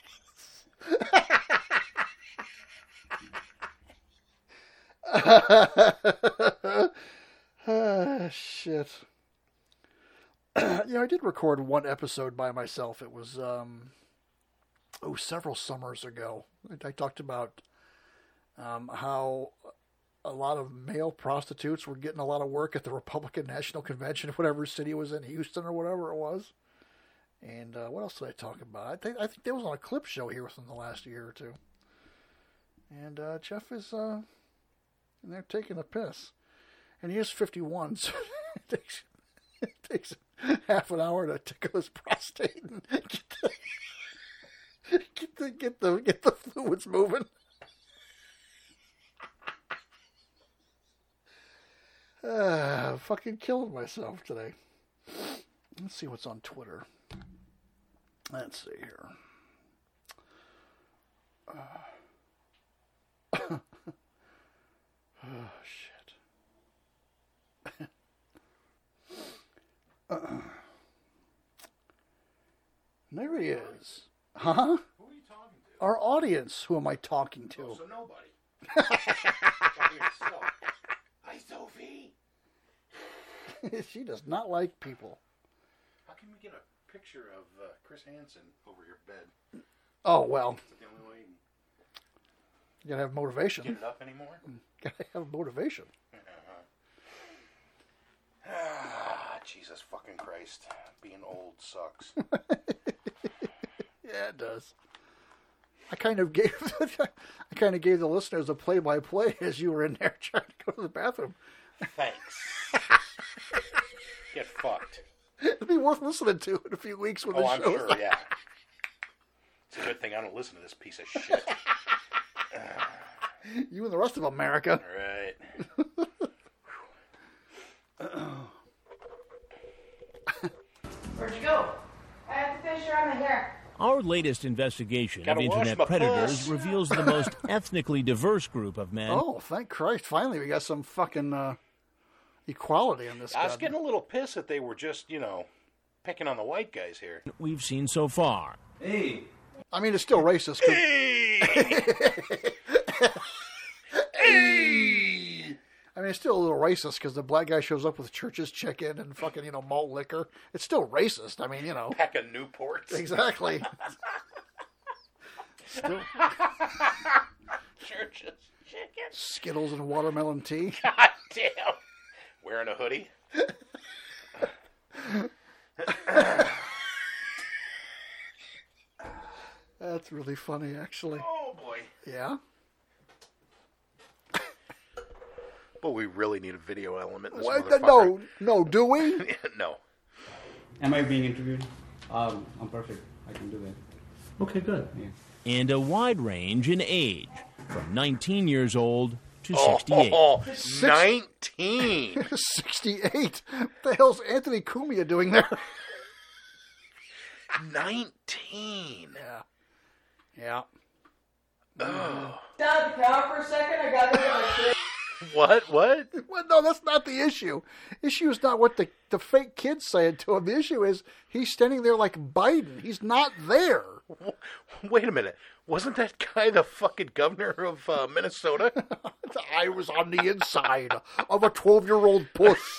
ass. Shit. I did record one episode by myself. It was several summers ago. I talked about how a lot of male prostitutes were getting a lot of work at the Republican National Convention, whatever city it was in, Houston or whatever it was. And what else did I talk about? I think there was on a clip show here within the last year or two. And Jeff is in there taking a piss. And he is 51, so it takes half an hour to tickle his prostate and get the fluids moving. Fucking killing myself today. Let's see what's on Twitter. Let's see here. Oh, shit. There he is. Huh? Who are you talking to? Our audience. Who am I talking to? Oh, so nobody. Hi, Sophie. She does not like people. How can we get a picture of Chris Hansen over your bed? Oh, well. That's the only way You gotta have motivation. Get it up anymore? Gotta have motivation. Jesus fucking Christ. Being old sucks. Yeah, it does. I kind of gave the listeners a play-by-play as you were in there trying to go to the bathroom. Thanks. Get fucked. It'll be worth listening to in a few weeks when the I'm show's sure, yeah. It's a good thing I don't listen to this piece of shit. You and the rest of America. Right. Where'd you go? I have to finish around my hair. Our latest investigation of Gotta wash internet my predators puss. reveals the most ethnically diverse group of men. Oh, thank Christ. Finally, we got some fucking equality in this. I was getting a little pissed that they were just, picking on the white guys here. We've seen so far. Hey. I mean, it's still racist. Hey. Hey. I mean, it's still a little racist because the black guy shows up with Church's chicken and fucking, malt liquor. It's still racist. I mean, Pack of Newports. Exactly. Still. Church's chicken. Skittles and watermelon tea. God damn. Wearing a hoodie. That's really funny, actually. Oh, boy. Yeah? But we really need a video element in this What? motherfucker. No, do we? No. Am I being interviewed? I'm perfect. I can do that. Okay, good. Yeah. And a wide range in age, from 19 years old to 68. Oh, 19! 68? What the hell's Anthony Cumia doing there? 19! Yeah. Oh. Down the cow for a second. I got to get my shit. What? Well, no, that's not the issue. Issue is not what the fake kid's saying to him. The issue is he's standing there like Biden. He's not there. Wait a minute. Wasn't that guy the fucking governor of Minnesota? I was on the inside of a 12-year-old puss.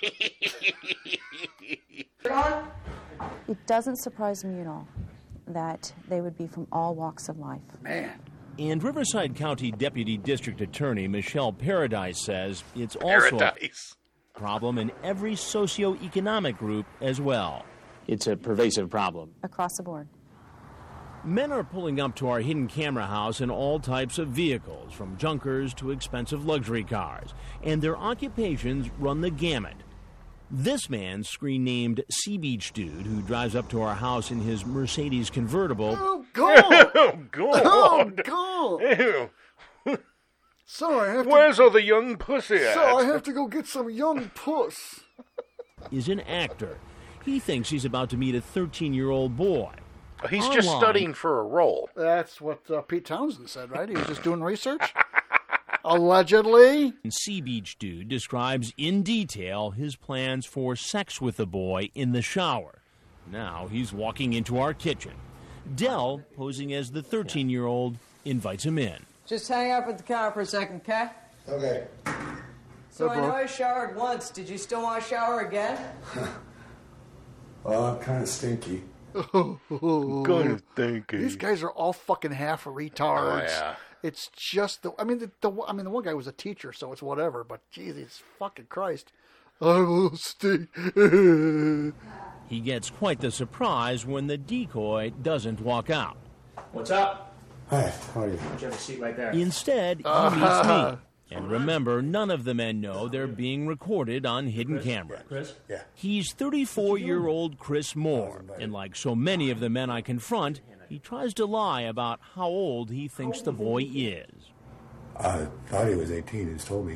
It doesn't surprise me at all that they would be from all walks of life. Man. And Riverside County Deputy District Attorney Michelle Paradise says it's also a problem in every socioeconomic group as well. It's a pervasive problem. Across the board. Men are pulling up to our hidden camera house in all types of vehicles, from junkers to expensive luxury cars, and their occupations run the gamut. This man, screen-named Sea Beach Dude, who drives up to our house in his Mercedes convertible... Oh, God! Oh, God! Oh, God! Ew. So Where's all the young pussy at? So I have to go get some young puss. ...is an actor. He thinks he's about to meet a 13-year-old boy. He's just studying for a role. That's what Pete Townsend said, right? He was just doing research? Allegedly. Sea Beach Dude describes in detail his plans for sex with the boy in the shower. Now he's walking into our kitchen. Dell, posing as the 13-year-old, invites him in. Just hang out at the counter for a second, okay? Okay. So I know I showered once. Did you still want to shower again? Well, I'm kind of stinky. Gonna think These guys are all fucking half retards. Oh, yeah. It's just the one guy was a teacher, so it's whatever. But Jesus fucking Christ, I will stay. He gets quite the surprise when the decoy doesn't walk out. What's up? Hi, how are you? You have a seat right there. Instead, he meets me. And remember, none of the men know they're being recorded on hidden cameras. Chris? Yeah. He's 34-year-old Chris Moore, and like so many of the men I confront, he tries to lie about how old he thinks the boy is. I thought he was 18. He's told me.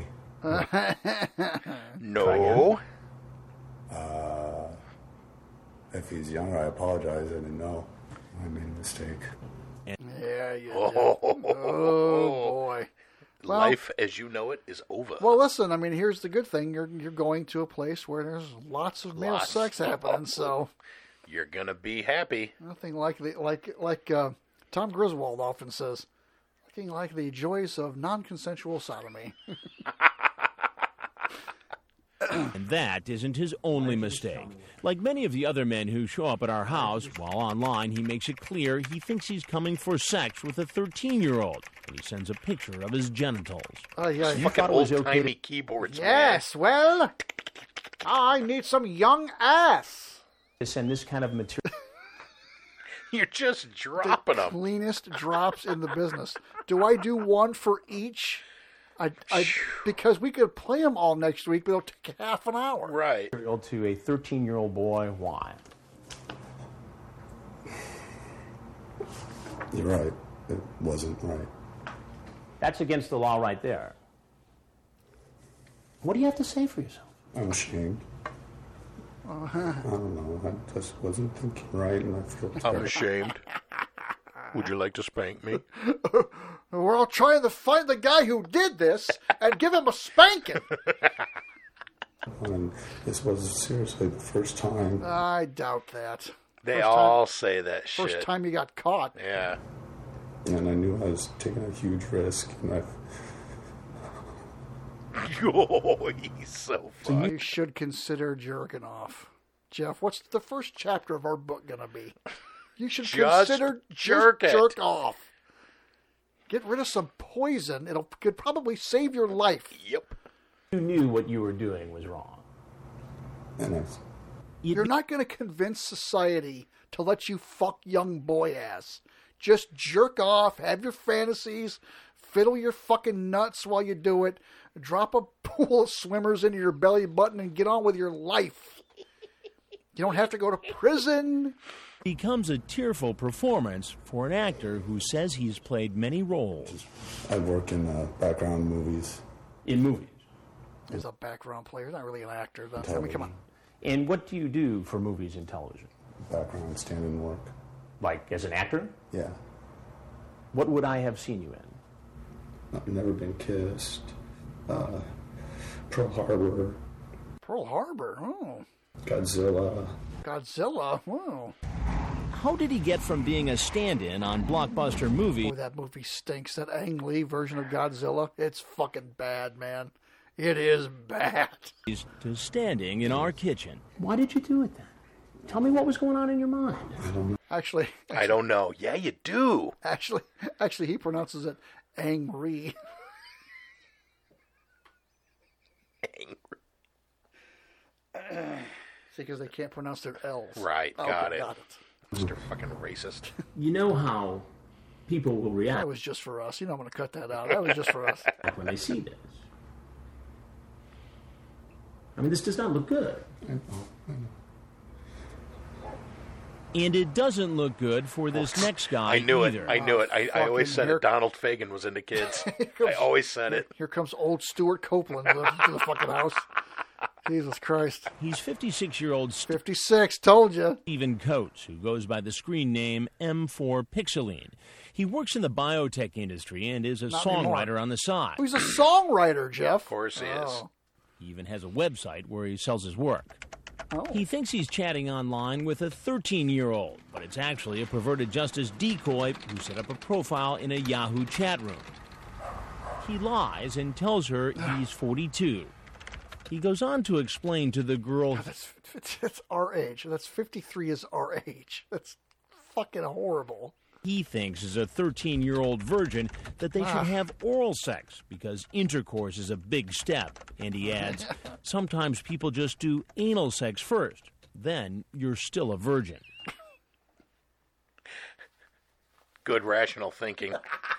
No. If he's younger, I apologize. I didn't know. I made a mistake. Yeah, you did. Oh, boy. Well, life as you know it is over. Well, listen, I mean, here's the good thing. You're going to a place where there's lots of male sex happening, so you're going to be happy. Nothing like Tom Griswold often says, nothing like the joys of non-consensual sodomy. And that isn't his only mistake. Like many of the other men who show up at our house, while online he makes it clear he thinks he's coming for sex with a 13-year-old, and he sends a picture of his genitals. Yeah, you fucking old-timey keyboards, yes, man. Well, I need some young ass. To send this kind of material. You're just dropping them. Cleanest drops in the business. Do I do one for each? Because we could play them all next week, but it'll take half an hour. Right. To a 13-year-old boy, why? You're right. It wasn't right. That's against the law right there. What do you have to say for yourself? I'm ashamed. I don't know. I just wasn't thinking right, and I feel terrible. I'm ashamed. Would you like to spank me? We're all trying to find the guy who did this and give him a spanking. And this was seriously the first time. I doubt that. They all say that shit. First time you got caught. Yeah. And I knew I was taking a huge risk, and Oh, he's so funny. You should consider jerking off. Jeff, what's the first chapter of our book going to be? You should consider jerk off. Get rid of some poison. Could probably save your life. Yep. You knew what you were doing was wrong. You're not going to convince society to let you fuck young boy ass. Just jerk off, have your fantasies, fiddle your fucking nuts while you do it, drop a pool of swimmers into your belly button and get on with your life. You don't have to go to prison. Becomes a tearful performance for an actor who says he's played many roles. I work in background movies. In movies? He's a background player. He's not really an actor, though. I mean, come on. And what do you do for movies and television? Background stand-in work. Like as an actor? Yeah. What would I have seen you in? I've Never Been Kissed. Pearl Harbor. Pearl Harbor? Oh. Godzilla. Oh. How did he get from being a stand-in on blockbuster movie? Oh, that movie stinks. That Ang Lee version of Godzilla. It's fucking bad, man. It is bad. To standing in our kitchen. Why did you do it then? Tell me what was going on in your mind. I don't know. Actually, I don't know. Yeah, you do. Actually, he pronounces it angry. See, because they can't pronounce their L's. Right, got it. Got it. Mr. fucking racist. You know how people will react. That was just for us. You know I'm going to cut that out. That was just for us. When they see this. I mean, this does not look good. I know. And it doesn't look good for this next guy I knew either. it. I always said it. Donald Fagen was into kids. I always said it. Here comes old Stuart Copeland to the fucking house. Jesus Christ. He's 56-year-old 56, told you. Stephen Coates, who goes by the screen name M4 Pixeline. He works in the biotech industry and is a songwriter on the side. Oh, he's a songwriter, Jeff. Of course he is. He even has a website where he sells his work. He thinks he's chatting online with a 13-year-old, but it's actually a perverted justice decoy who set up a profile in a Yahoo chat room. He lies and tells her he's 42. He goes on to explain to the girl... That's our age. That's 53 is our age. That's fucking horrible. He thinks is a 13-year-old virgin that they should have oral sex because intercourse is a big step. And he adds, sometimes people just do anal sex first. Then you're still a virgin. Good rational thinking.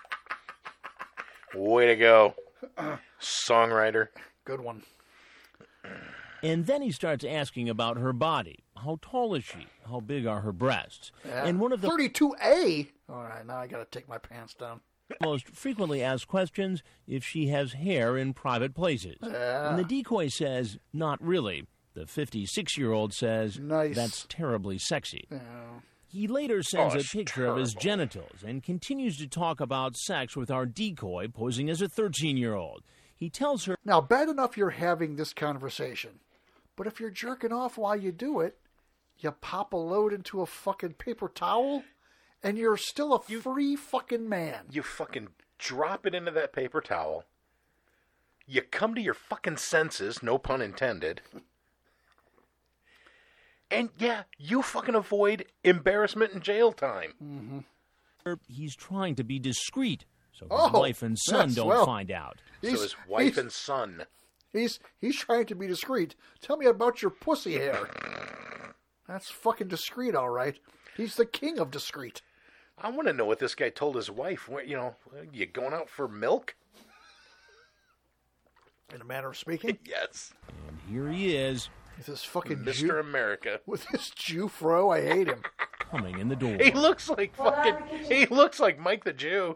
Way to go. Songwriter. Good one. And then he starts asking about her body. How tall is she? How big are her breasts? Yeah. And one of the 32A. All right, now I got to take my pants down. most frequently asked questions, if she has hair in private places. Yeah. And the decoy says, not really. The 56-year-old says, nice. That's terribly sexy. Yeah. He later sends a it's picture of his genitals and continues to talk about sex with our decoy posing as a 13-year-old. He tells her... Now, bad enough you're having this conversation, but if you're jerking off while you do it, you pop a load into a fucking paper towel, and you're still a free fucking man. You fucking drop it into that paper towel. You come to your fucking senses, no pun intended. And yeah, you fucking avoid embarrassment and jail time. Mm-hmm. He's trying to be discreet so his wife and son don't find out. So his wife and son. He's trying to be discreet. Tell me about your pussy hair. That's fucking discreet, all right. He's the king of discreet. I want to know what this guy told his wife. You know, you going out for milk? In a manner of speaking? Yes. And here he is. With this fucking Mr. America. With this Jew fro, I hate him. Coming in the door. He looks like fucking... He looks like Mike the Jew.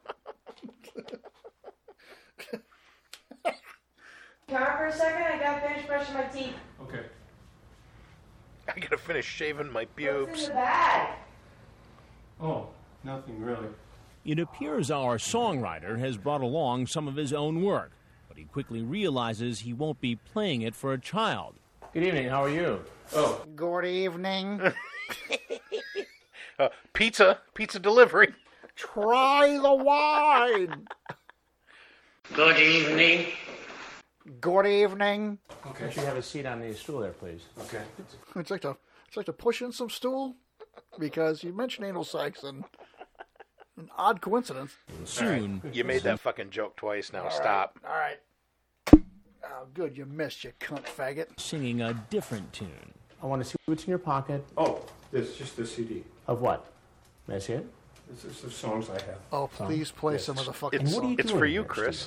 Come on for a second, I gotta finish brushing my teeth. Okay. I gotta finish shaving my What's pubes. in the bag? Oh, nothing really. It appears our songwriter has brought along some of his own work, but he quickly realizes he won't be playing it for a child. Good evening, how are you? Oh. Good evening. Pizza delivery. Try the wine. Good evening. Good evening. Okay. Could you have a seat on the stool there, please? Okay. It's like to push in some stool, because you mentioned anal sex and an odd coincidence. Soon. Right. You made that fucking joke twice. Now stop. All right. Oh, good. You missed, you cunt faggot. Singing a different tune. I want to see what's in your pocket. Oh, it's just the CD. Of what? May I see it? This is the songs I have. Oh, please play some of the fucking It's, songs. it's for you, Chris.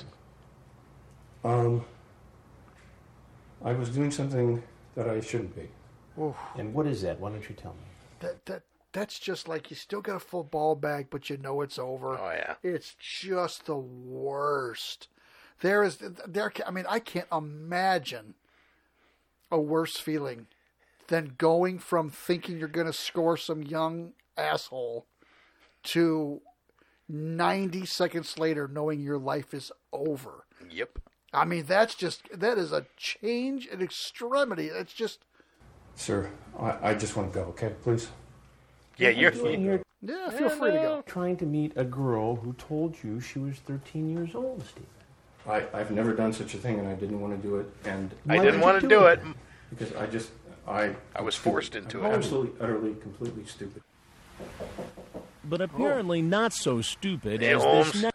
I was doing something that I shouldn't be. Oof. And what is that? Why don't you tell me? That's just like you still got a full ball bag, but you know it's over. Oh, yeah. It's just the worst. I mean, I can't imagine a worse feeling than going from thinking you're going to score some young asshole to 90 seconds later knowing your life is over. Yep. I mean, that is a change in extremity. It's just... Sir, I just want to go, okay, please? Yeah, you're... Yeah, feel free to go. Trying to meet a girl who told you she was 13 years old, Stephen. I've never done such a thing, and I didn't want to do it. And I didn't want to do it. Because I was forced into it. Absolutely, utterly, completely stupid. But apparently not so stupid Hey, as Holmes. this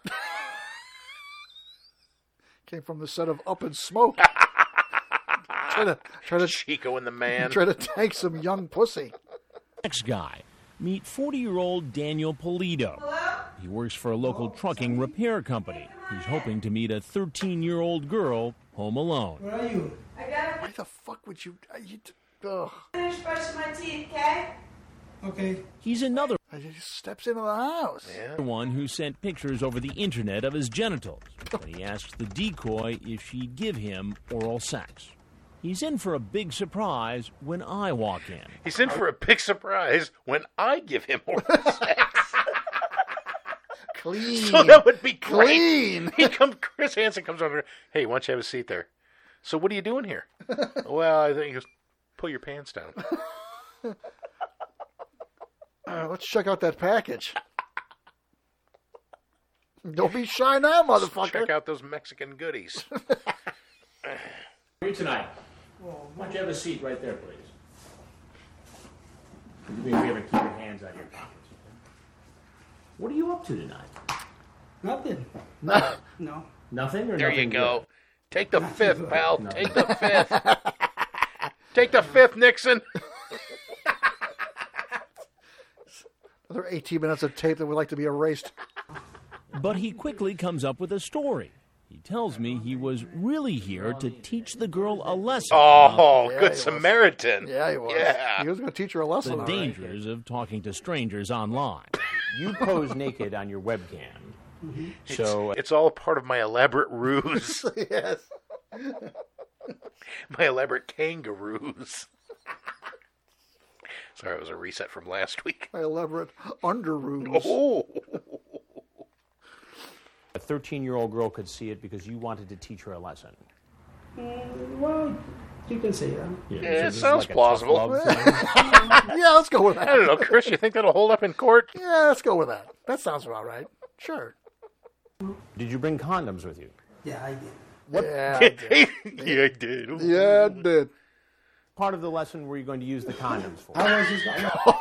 Came from the set of Up in Smoke. try to Chico and the Man. Try to tank some young pussy. next guy. Meet 40-year-old Daniel Polito. He works for a local trucking repair company. He's hoping to meet a 13-year-old girl home alone. Where are you? Why the fuck would you... ugh. Finish brushing my teeth, okay? Okay. He's another He just steps into the house. one who sent pictures over the internet of his genitals. But he asks the decoy if she'd give him oral sex. He's in for a big surprise when I walk in. He's in for a big surprise when I give him oral sex. Clean. So that would be great. Clean. Chris Hansen comes over. Hey, why don't you have a seat there? So what are you doing here? Well, I think just pull your pants down. Let's check out that package. Don't be shy now, motherfucker. Check out those Mexican goodies. you tonight? Why don't you have a seat right there, please? Do me a favor and keep your hands out of your pockets. What are you up to tonight? Nothing. No. No. Nothing or There nothing you go. good? Take the fifth, pal. No. Take the fifth. Take the fifth, Nixon. Another 18 minutes of tape that would like to be erased. But he quickly comes up with a story. He tells me he was really here to teach the girl a lesson. Oh, Yeah, good he Samaritan. Yeah, he was. Yeah. He was going to teach her a lesson. The all right. dangers of talking to strangers online. You pose naked on your webcam. So it's all part of my elaborate ruse. Yes. My elaborate kangaroos. Sorry, it was a reset from last week. My elaborate underoos. Oh. a 13-year-old girl could see it because you wanted to teach her a lesson. Well, you can say that. Yeah, it sounds plausible. Yeah, let's go with that. I don't know, Chris, you think that'll hold up in court? Yeah, let's go with that. That sounds about right. Sure. Did you bring condoms with you? Yeah, I did. What? Yeah, I did. Yeah, I did. Yeah, I did. Part of the lesson were you going to use the condoms for? I was just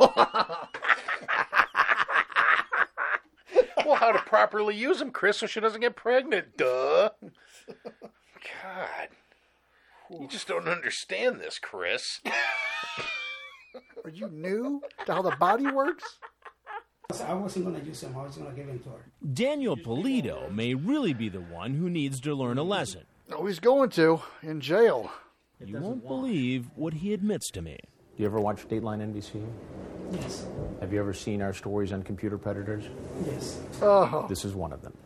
Well, how to properly use them, Chris, so she doesn't get pregnant. Duh. God. You just don't understand this, Chris. Are you new to how the body works? I wasn't going to use them. I was going to give them to her. Daniel Polito may really be the one who needs to learn a lesson. No, he's going to. In jail. You won't believe what he admits to me. Do you ever watch Dateline NBC? Yes. Have you ever seen our stories on computer predators? Yes. Oh. This is one of them.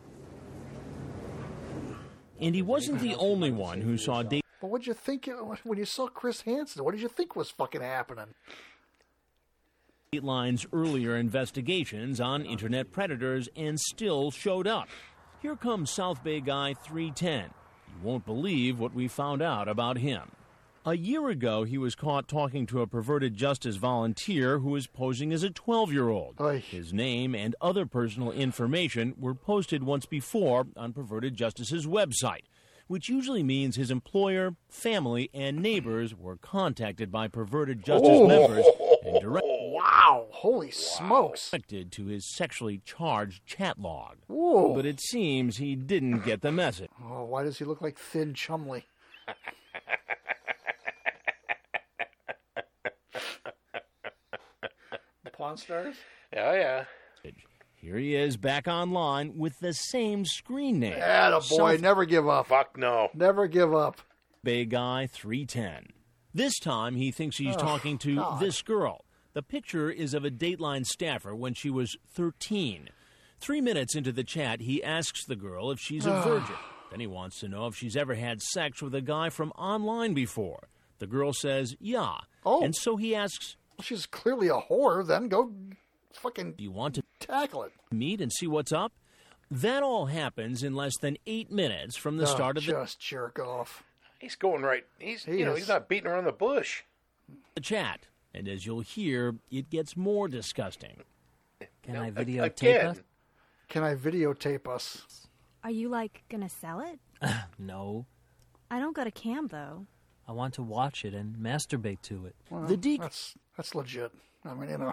And he wasn't the only one who saw But what'd you think when you saw Chris Hansen? What did you think was fucking happening? Dateline's earlier investigations on internet predators and still showed up. Here comes South Bay Guy 310. You won't believe what we found out about him. A year ago, he was caught talking to a perverted justice volunteer who was posing as a 12-year-old. His name and other personal information were posted once before on Perverted Justice's website, which usually means his employer, family, and neighbors were contacted by Perverted Justice members and Wow! Holy smokes! directed to his sexually charged chat log. Whoa. But it seems he didn't get the message. Oh, why does he look like Thin Chumley? The Pawn Stars? Oh, yeah. Here he is back online with the same screen name. Attaboy, never give up. Fuck no. Never give up. Bay Guy 310. This time he thinks he's talking to God. this girl. The picture is of a Dateline staffer when she was 13. 3 minutes into the chat, he asks the girl if she's a virgin. Then he wants to know if she's ever had sex with a guy from online before. The girl says, yeah. Oh. And so he asks, She's clearly a whore, then go fucking do you want to tackle it. meet and see what's up? That all happens in less than 8 minutes from the start of the Just jerk off. He's going right. He's is. he's not beating around the bush. chat. And as you'll hear, it gets more disgusting. Can I videotape again. us? Can I videotape us? Are you, like, gonna sell it? No. I don't got a cam, though. I want to watch it and masturbate to it. Well, The deacon. that's legit. I mean, you know,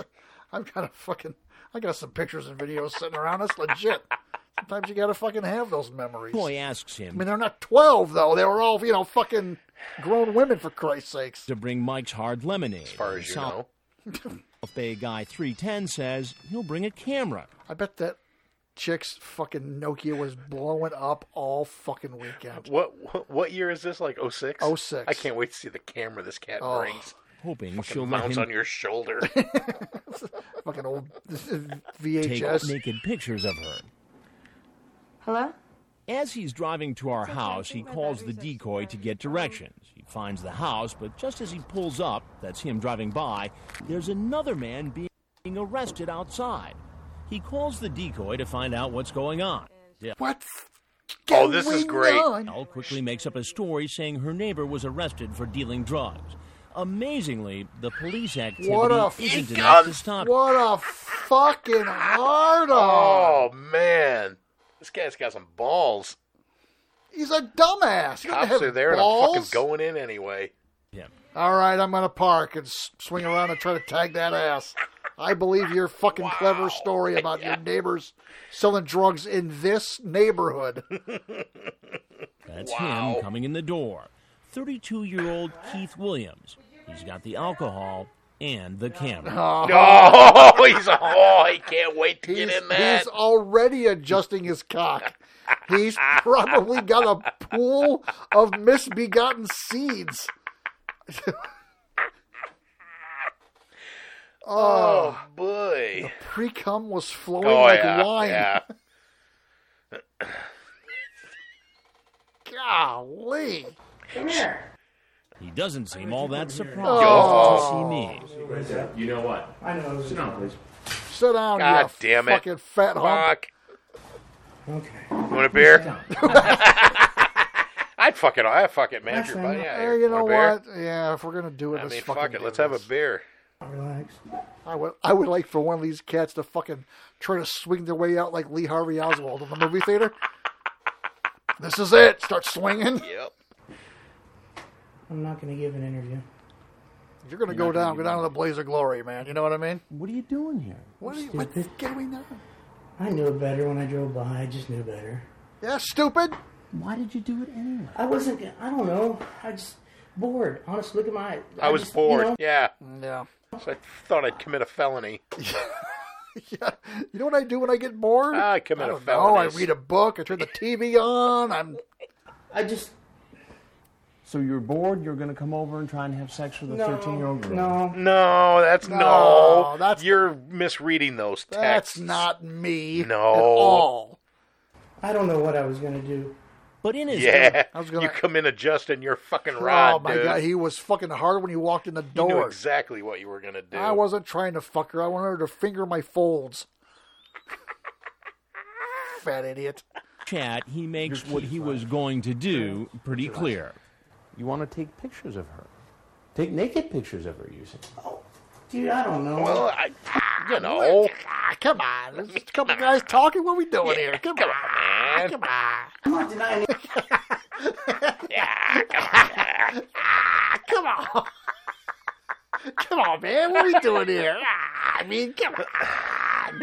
I got some pictures and videos sitting around. That's legit. Sometimes you gotta fucking have those memories. Boy asks I him mean, they're not 12 though. They were all, fucking grown women for Christ's sakes. to bring Mike's Hard Lemonade. As far as you know. South Bay Guy 310 says he'll bring a camera. I bet that chick's fucking Nokia was blowing up all fucking weekend. What year is this? Like 06? 06. I can't wait to see the camera this cat brings. Hoping Fucking she'll let mounts him on your shoulder. Fucking old take VHS. naked pictures of her. Hello? As he's driving to our house, he calls the decoy to get directions. He finds the house, but just as he pulls up, that's him driving by, there's another man being arrested outside. He calls the decoy to find out what's going on. Yeah. What's Oh, this is great. Elle quickly makes up a story saying her neighbor was arrested for dealing drugs. Amazingly, the police activity isn't enough to stop. What a fucking hard Oh, man. This guy's got some balls. He's a dumbass. He doesn't Cops have are there balls. and I'm fucking going in anyway. Yeah. All right, I'm going to park and swing around and try to tag that ass. I believe your fucking clever story about your neighbors selling drugs in this neighborhood. That's him coming in the door. 32-year-old Keith Williams. He's got the alcohol and the camera. Oh, he can't wait to get in that. He's already adjusting his cock. He's probably got a pool of misbegotten seeds. Oh, boy. The pre-cum was flowing like wine. Yeah. Golly. Come here. He doesn't seem all that surprised Oh. to see me. You know what? I know. Sit down, please. Sit down, God you damn it. fucking fat hump. Okay. You want a beer? I fucking man. That's Your fine. buddy. Yeah, Hey, you know want a beer? what? Yeah, if we're gonna do it, I let's mean, fucking fuck it. do Let's this. have a beer. Relax. I would like for one of these cats to fucking try to swing their way out like Lee Harvey Oswald in the movie theater. This is it. Start swinging. Yep. I'm not going to give an interview. You're gonna go down to the blaze of glory, man. You know what I mean? What are you doing here? What's Stupid. going on? I knew it better when I drove by. I just knew better. Yeah, stupid. Why did you do it anyway? I wasn't. I don't know. I just bored. Honest, look at my. I was just, bored. You know, Yeah. Yeah. So I thought I'd commit a felony. Yeah. You know what I do when I get bored? I commit a don't felony. know. I read a book. I turn the TV on. I just. So you're bored, you're going to come over and try and have sex with a 13-year-old girl? No, that's No, that's- you're misreading those texts. That's not me. No. At all. I don't know what I was going to do. But in his Yeah, I was gonna- you come in adjusting your fucking rod, Oh my dude. god, he was fucking hard when he walked in the You knew door. exactly what you were gonna do. I wasn't trying to fuck her. I wanted her to finger my folds. Fat idiot. chat, he makes what he was going to do pretty clear. You want to take pictures of her. Take naked pictures of her, you say. Dude, I don't know. Well, you know. Come on. There's just a couple guys talking. What are we doing here? Come on, man. Come on. I'm not denying it. Come on. Come on, man. What are we doing here? I mean, come on.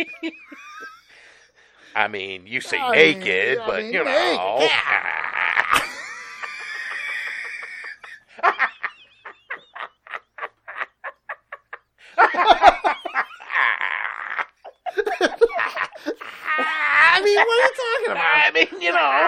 I mean, you say I naked, mean, but you know. naked. I mean, what are you talking about? I mean, you know.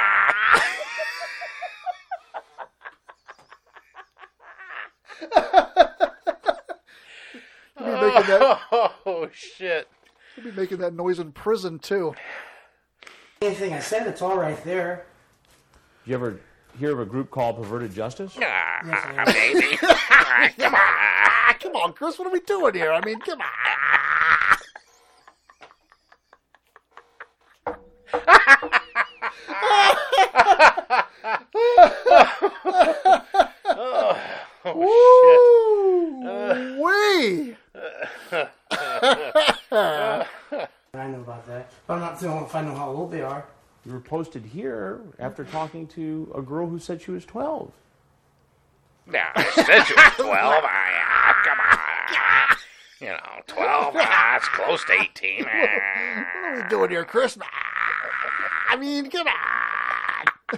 You'll be making that, Oh, shit. you'll be making that noise in prison, too. Anything I said, it's all right there. Did you ever hear of a group called Perverted Justice? Maybe. Come on. Come on, Chris. What are we doing here? I mean, come on. Wee! I know about that. But I'm not saying if I know how old they are. You were posted here after talking to a girl who said she was 12. Nah, said you were 12. Come on. You know, 12. It's close to 18. What are we doing here, Chris? I mean, come on.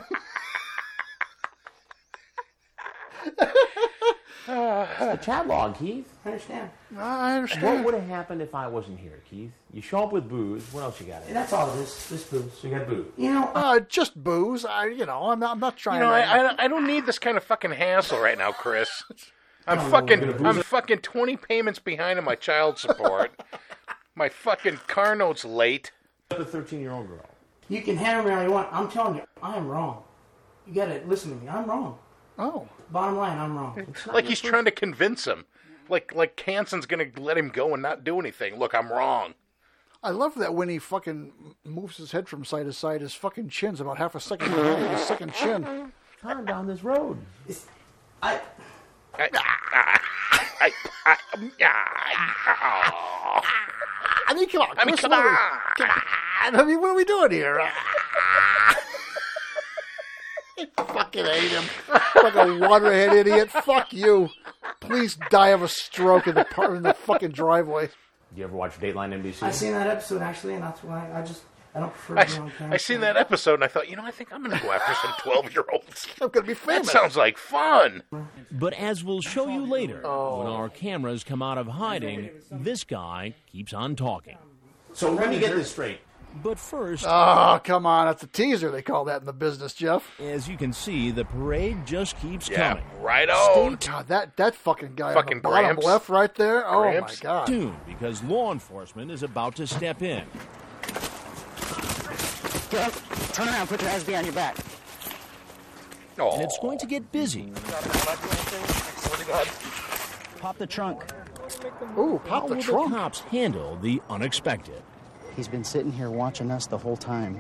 It's the chat log, Keith. I understand. I What understand. would have happened if I wasn't here, Keith? You show up with booze. What else you got? And that's all it is. This booze. So you got booze. You know, Just booze. I'm not trying You know, to. I don't need this kind of fucking hassle right now, Chris. I'm fucking 20 payments behind on my child support. My fucking car note's late. The 13-year-old girl. you can hammer me all you want. I'm telling you, I am wrong. You gotta listen to me. I'm wrong. Oh. Bottom line, I'm wrong. Like he's trying to convince him. Like Hanson's gonna let him go and not do anything. Look, I'm wrong. I love that when he fucking moves his head from side to side, his fucking chin's about half a second behind his second chin. Turn down this road. I mean, come on. I mean, Chris, come what are we- on. Come on. I mean, what are we doing here? fucking hate him. Like a waterhead idiot. Fuck you. Please die of a stroke in the fucking driveway. Do you ever watch Dateline NBC? I seen that episode actually, and that's why I don't prefer to be on camera. I seen that episode and I thought, I think I'm going to go after some 12-year-olds. I'm going to be famous. That sounds like fun. But as we'll show you later, when our cameras come out of hiding, this guy keeps on talking. So let me get this straight. But first... Oh, come on. That's a teaser, they call that in the business, Jeff. As you can see, the parade just keeps coming. Right on. God, that fucking guy Fucking on the bottom Gramps. left right there. Gramps. Oh, my God. Soon, because law enforcement is about to step in. Turn around, put your hands behind your back. And it's going to get busy. Pop the trunk. Ooh, How pop the will trunk. the cops handle the unexpected? He's been sitting here watching us the whole time.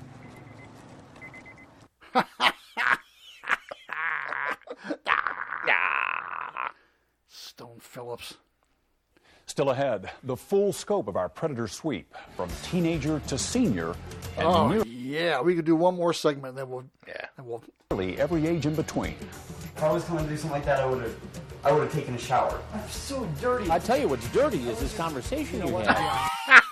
Stone Phillips. Still ahead, the full scope of our Predator sweep, from teenager to senior, and Oh, yeah. We could do one more segment, then we'll... nearly every age in between. If I was going to do something like that, I would have taken a shower. I'm so dirty. I tell you what's dirty is this conversation you had.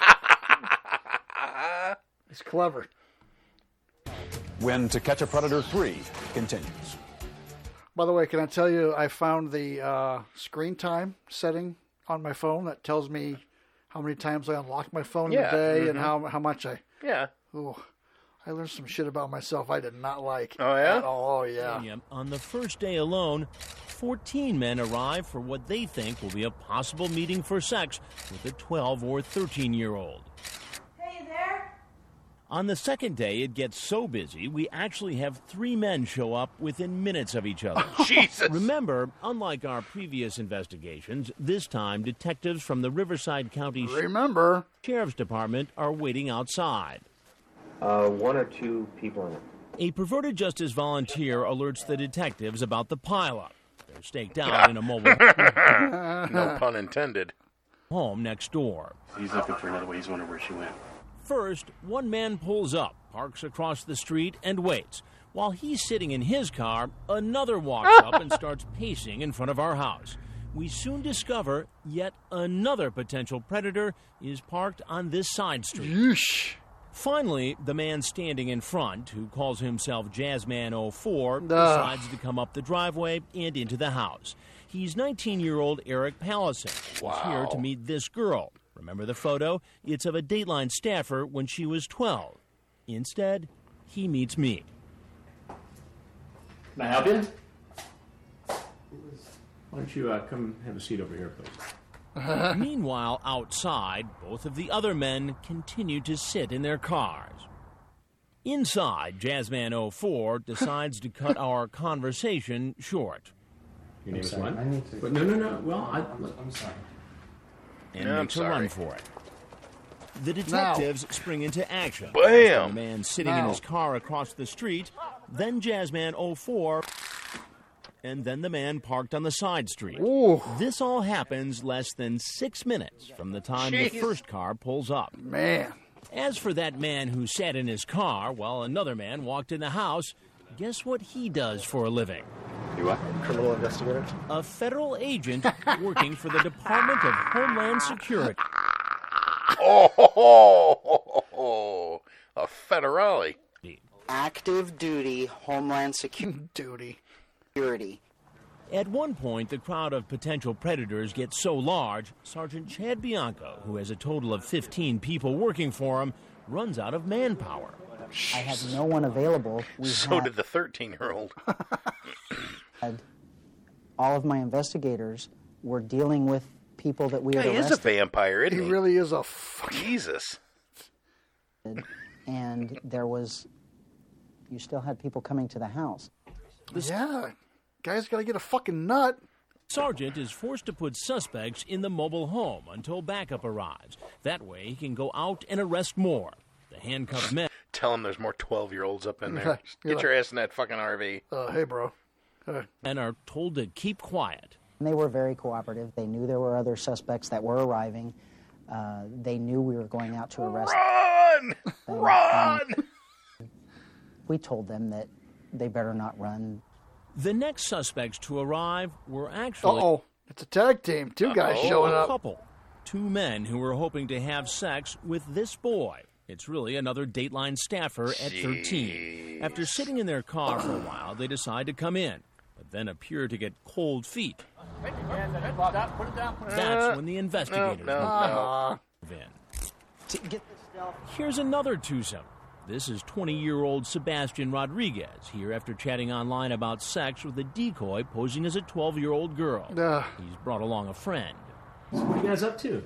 It's clever. When To Catch a Predator 3 continues. By the way, can I tell you, I found the screen time setting on my phone that tells me how many times I unlock my phone in a day and how much I... Yeah. Ooh, I learned some shit about myself I did not like. Oh, yeah? At all. Oh, yeah. On the first day alone, 14 men arrive for what they think will be a possible meeting for sex with a 12 or 13-year-old. Hey, you there? On the second day, it gets so busy, we actually have 3 men show up within minutes of each other. Jesus! Remember, unlike our previous investigations, this time detectives from the Riverside County Sheriff's Department are waiting outside. 1 or 2 people in it. A perverted justice volunteer alerts the detectives about the pileup. They're staked out in a mobile No pun intended. home next door. He's looking for another way. He's wondering where she went. First, one man pulls up, parks across the street, and waits. While he's sitting in his car, another walks up and starts pacing in front of our house. We soon discover yet another potential predator is parked on this side street. Yeesh. Finally, the man standing in front, who calls himself Jazzman04, decides to come up the driveway and into the house. He's 19-year-old Eric Pallison, who's here to meet this girl. Remember the photo? It's of a Dateline staffer when she was 12. Instead, he meets me. Can I help you? Why don't you come have a seat over here, please? Meanwhile, outside, both of the other men continue to sit in their cars. Inside, Jazzman04 decides to cut our conversation short. Your name is sorry. what? I need to- But no. Well, I'm sorry. And Yeah, I'm makes a sorry. run for it. The detectives spring into action. Bam! The man sitting in his car across the street, then Jazzman04, and then the man parked on the side street. Ooh. This all happens less than 6 minutes from the time the Jeez. first car pulls up. Man. As for that man who sat in his car while another man walked in the house, guess what he does for a living? You what? Criminal investigator? A federal agent working for the Department of Homeland Security. Oh, a federale. Active duty Homeland Security. At one point, the crowd of potential predators gets so large, Sergeant Chad Bianco, who has a total of 15 people working for him, runs out of manpower. I had no one available. So did the 13-year-old. All of my investigators were dealing with people that we Yeah, had he is a arrested. vampire, isn't he? He really is a Jesus. And there was, you still had people coming to the house. Yeah. Guy's got to get a fucking nut. Sergeant is forced to put suspects in the mobile home until backup arrives. That way, he can go out and arrest more. The handcuffed men... Tell him there's more 12-year-olds up in there. Right. Get your ass in that fucking RV. Hey, bro. And are told to keep quiet. And they were very cooperative. They knew there were other suspects that were arriving. They knew we were going out to arrest Run! them. Run! We told them that they better not run. The next suspects to arrive were actually... Uh-oh. It's a tag team. Two guys showing a up. couple. Two men who were hoping to have sex with this boy. It's really another Dateline staffer at 13. After sitting in their car for a while, they decide to come in, but then appear to get cold feet. That's when the investigators move in. Here's another twosome. This is 20-year-old Sebastian Rodriguez, here after chatting online about sex with a decoy posing as a 12-year-old girl. He's brought along a friend. So what are you guys up to?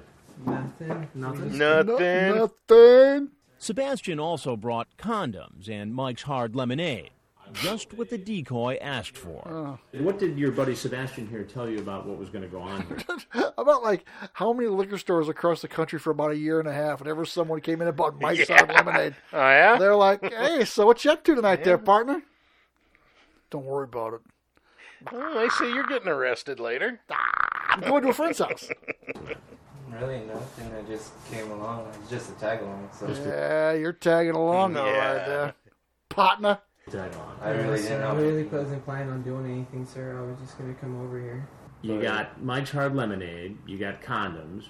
Nothing. Sebastian also brought condoms and Mike's Hard Lemonade, just what the decoy asked for. What did your buddy Sebastian here tell you about what was going to go on here? About like how many liquor stores across the country for about a year and a half, whenever someone came in and bought Mike's Hard Lemonade. Oh, yeah? They're like, hey, so what you up to tonight there, partner? Don't worry about it. Oh, I see you're getting arrested later. I'm going to a friend's house. Really nothing. I just came along. It's just a tag along. So. Yeah, you're tagging along all right there. Partner. I really wasn't planning on doing anything, sir. I was just going to come over here. You got Mike's Hard Lemonade. You got condoms.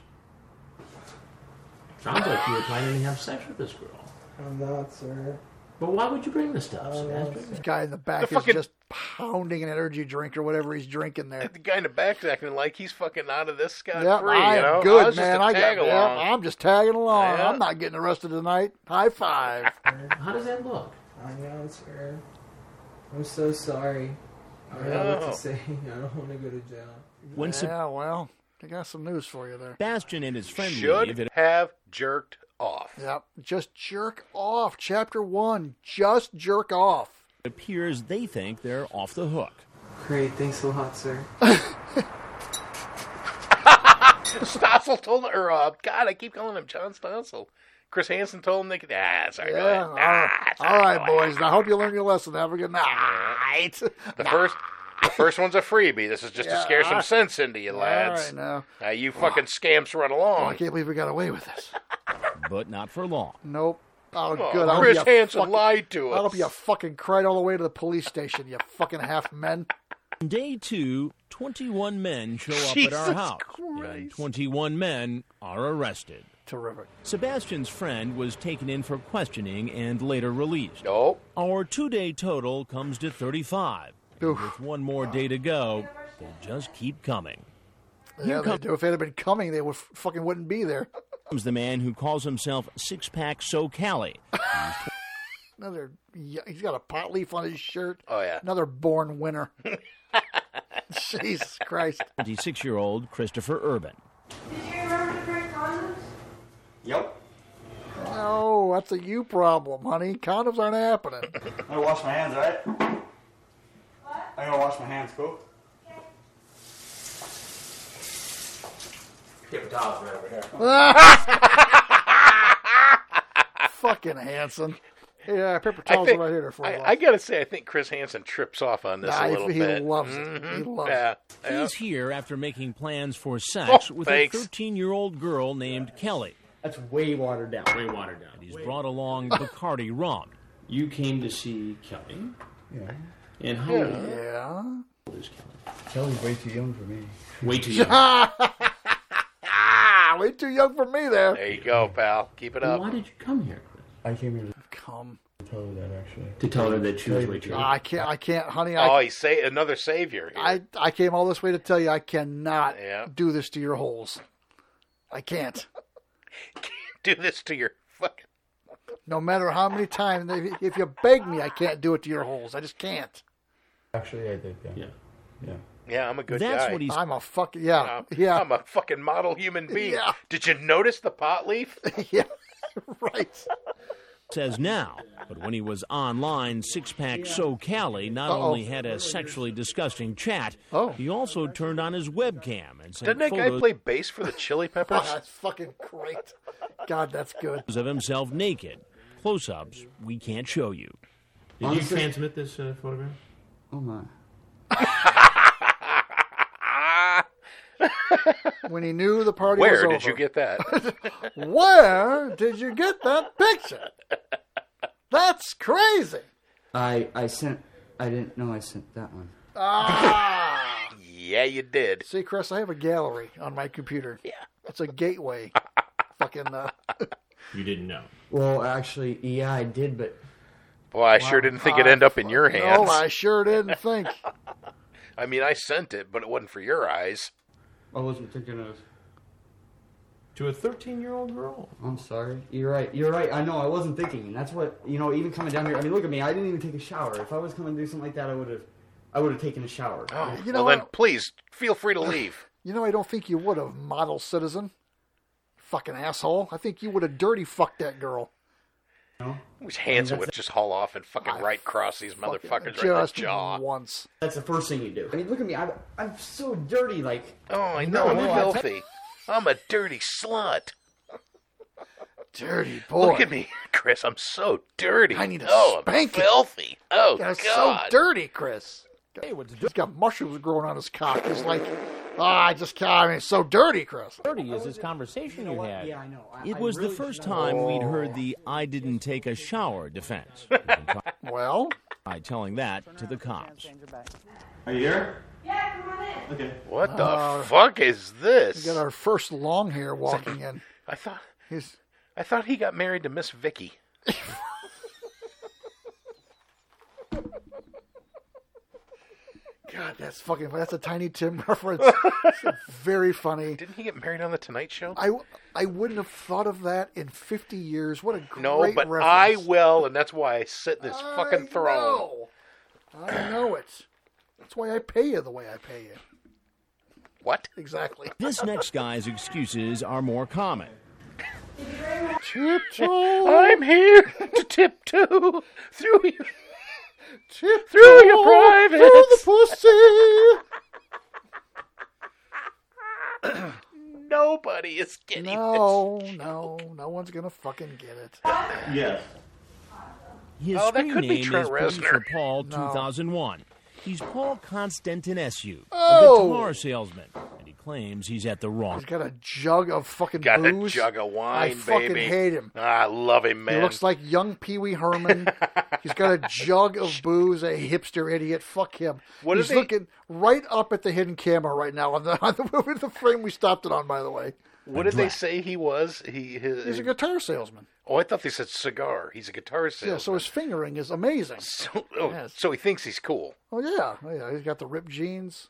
Sounds like you were planning to have sex with this girl. I'm not, sir. But why would you bring this stuff, Sebastian? This guy in the back is just pounding an energy drink or whatever he's drinking there. The guy in the back's acting like he's fucking out of this scot-free. I'm good, man. I'm just tagging along. Yeah. I'm not getting arrested tonight. High five. How does that look? I know, sir. I'm so sorry. I don't know what to say. I don't want to go to jail. Well, I got some news for you there. Sebastian and his friend should have jerked off. Yep, just jerk off. Chapter 1, just jerk off. It appears they think they're off the hook. Great, thanks a lot, sir. Stossel told him, God, I keep calling him John Stossel. Chris Hansen told him they could, sorry, go ahead. All right, boys. I hope you learned your lesson. Have a good night. The first one's a freebie. This is just to scare some sense into you, lads. All right, now. You fucking scamps run along. I can't believe we got away with this. But not for long. Nope. Oh, good. Chris Hansen lied to us. I hope you fucking cried all the way to the police station, you fucking half men. Day 2, 21 men show up at our house. And 21 men are arrested. Terrific. Sebastian's friend was taken in for questioning and later released. Nope. Our 2-day total comes to 35. With one more day to go, they just keep coming. Yeah, they do. If they had been coming, they fucking wouldn't be there. Comes the man who calls himself Six Pack So Cali. He's got a pot leaf on his shirt. Oh, yeah. Another born winner. Jesus Christ. 26-year-old Christopher Urban. Did you remember to bring condoms? Yep. Oh, that's a you problem, honey. Condoms aren't happening. I'm gonna wash my hands, alright? What? I'm gonna wash my hands, cool? Paper towels right over here. Fucking Hansen. Yeah, paper towels are right here for you. I gotta say, I think Chris Hansen trips off on this a little bit. He loves it. He loves it. He's here after making plans for sex with a 13-year-old girl named Kelly. That's way watered down. Way watered down. He's brought along Bacardi rum. You came to see Kelly? Yeah. And how old is Kelly? Kelly's way too young for me. Way too young. Way too young for me there. There you go, pal. Keep it up. Why did you come here? I came here to tell her that, actually. To tell her that she was way too young? I can't, honey. He's another savior here. I came all this way to tell you I cannot do this to your holes. I can't. Can't do this to your fucking... No matter how many times, if you beg me, I can't do it to your holes. I just can't. Actually, I did, yeah. Yeah, I'm a good guy. What he's... I'm a fucking, I'm a fucking model human being. Yeah. Did you notice the pot leaf? Yeah, right. Says now, but when he was online, Six Pack So Cali not only had a sexually disgusting chat, he also turned on his webcam and sent Didn't that guy play bass for the Chili Peppers? Oh, that's fucking great. God, that's good. Of himself naked. Close-ups we can't show you. Did you transmit this photograph? Oh, my. When he knew the party was over. Where did you get that? Where did you get that picture? That's crazy. I sent I didn't know I sent that one. Ah! Yeah, you did. See, Chris, I have a gallery on my computer. Yeah. It's a gateway. Fucking. You didn't know. Well, actually, yeah, I did, but... Boy, I sure didn't think it'd end up in your hands. No, I sure didn't think. I mean, I sent it, but it wasn't for your eyes. I wasn't thinking of... To a 13-year-old girl. I'm sorry. You're right. I know, I wasn't thinking. And that's what, even coming down here... I mean, look at me. I didn't even take a shower. If I was coming to do something like that, I would have taken a shower. Oh, then please, feel free to leave. I don't think you would have, model citizen. Fucking asshole. I think you would have dirty fucked that girl. No? I wish Hanson would just haul off and fucking right cross these motherfuckers right in the jaw. Once. That's the first thing you do. I mean, look at me. I'm so dirty, like... Oh, I know. I'm filthy. I'm a dirty slut. Dirty boy. Look at me, Chris. I'm so dirty. I need a spanking. I'm filthy. Oh, God. So dirty, Chris. He's got mushrooms growing on his cock. He's like, I just can't. I mean, it's so dirty, Chris. Dirty is this conversation you had. Yeah, I know. It was the first time we'd heard the "I didn't take a shower" defense. Well, by telling that to the cops. Are you here? Yeah, come on in. Okay. What the fuck is this? We got our first long hair walking in. I thought he got married to Miss Vicky. God, that's a Tiny Tim reference. It's very funny. Didn't he get married on the Tonight Show? I wouldn't have thought of that in 50 years. What a great No, but reference. I will, and that's why I sit in this fucking throne. I know it. That's why I pay you the way I pay you. What? Exactly. This next guy's excuses are more common. Tiptoe. I'm here to tiptoe through you. Tiptoe through your privates. Through the pussy. Nobody is getting this. No one's gonna fucking get it. Yes. His that screen could be name Trent is Police Reznor. for Paul 2001. He's Paul Constantinescu, Oh. a guitar salesman, and he claims he's at the wrong. He's got a jug of fucking Got booze. a jug of wine, I fucking baby. hate him. I love him, man. He looks like young Pee Wee Herman. He's got a jug of booze, a hipster idiot. Fuck him. He's looking right up at the hidden camera right now on the frame we stopped it on, by the way. What did they say he was? He's a guitar salesman. Oh, I thought they said cigar. He's a guitar salesman. Yeah, so his fingering is amazing. So he thinks he's cool. Oh, yeah. He's got the ripped jeans.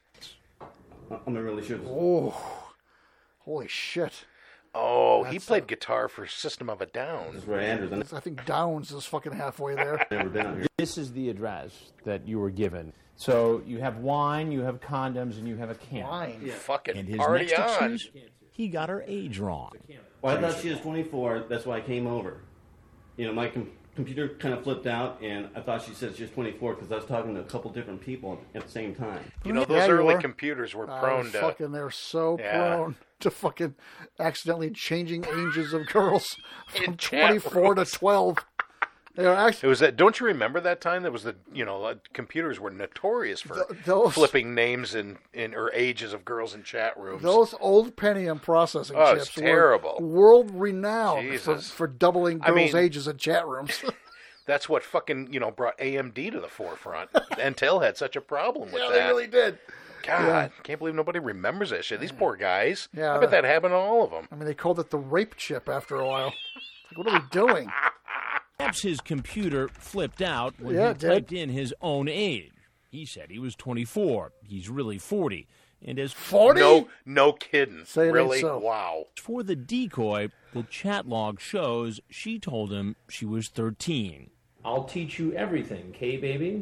I'm not really sure. Oh, holy shit. Oh, he played guitar for System of a Down. That's right, Anderson. I think Downs is fucking halfway there. Never been out here. This is the address that you were given. So you have wine, you have condoms, and you have a can. Wine. Yeah. Fucking And his party next on. excuse? He got her age wrong. Well, I thought she was 24. That's why I came over. My computer kind of flipped out, and I thought she said she was 24 because I was talking to a couple different people at the same time. Those early computers were prone to... They're so prone to fucking accidentally changing ages of girls from 24 to 12. They are actually... It was that. Don't you remember that time? That was computers were notorious for flipping names or ages of girls in chat rooms. Those old Pentium processing chips it's terrible. were world renowned Jesus. for doubling girls' ages in chat rooms. That's what fucking brought AMD to the forefront. Intel had such a problem with that. They really did. God, can't believe nobody remembers that shit. These poor guys. Yeah, I bet that happened to all of them. I mean, they called it the rape chip after a while. Like, what are we doing? Perhaps his computer flipped out when he typed in his own age. He said he was 24. He's really 40. And as 40? No kidding. Say it really? ain't so. Wow. For the decoy, the chat log shows she told him she was 13. I'll teach you everything, baby.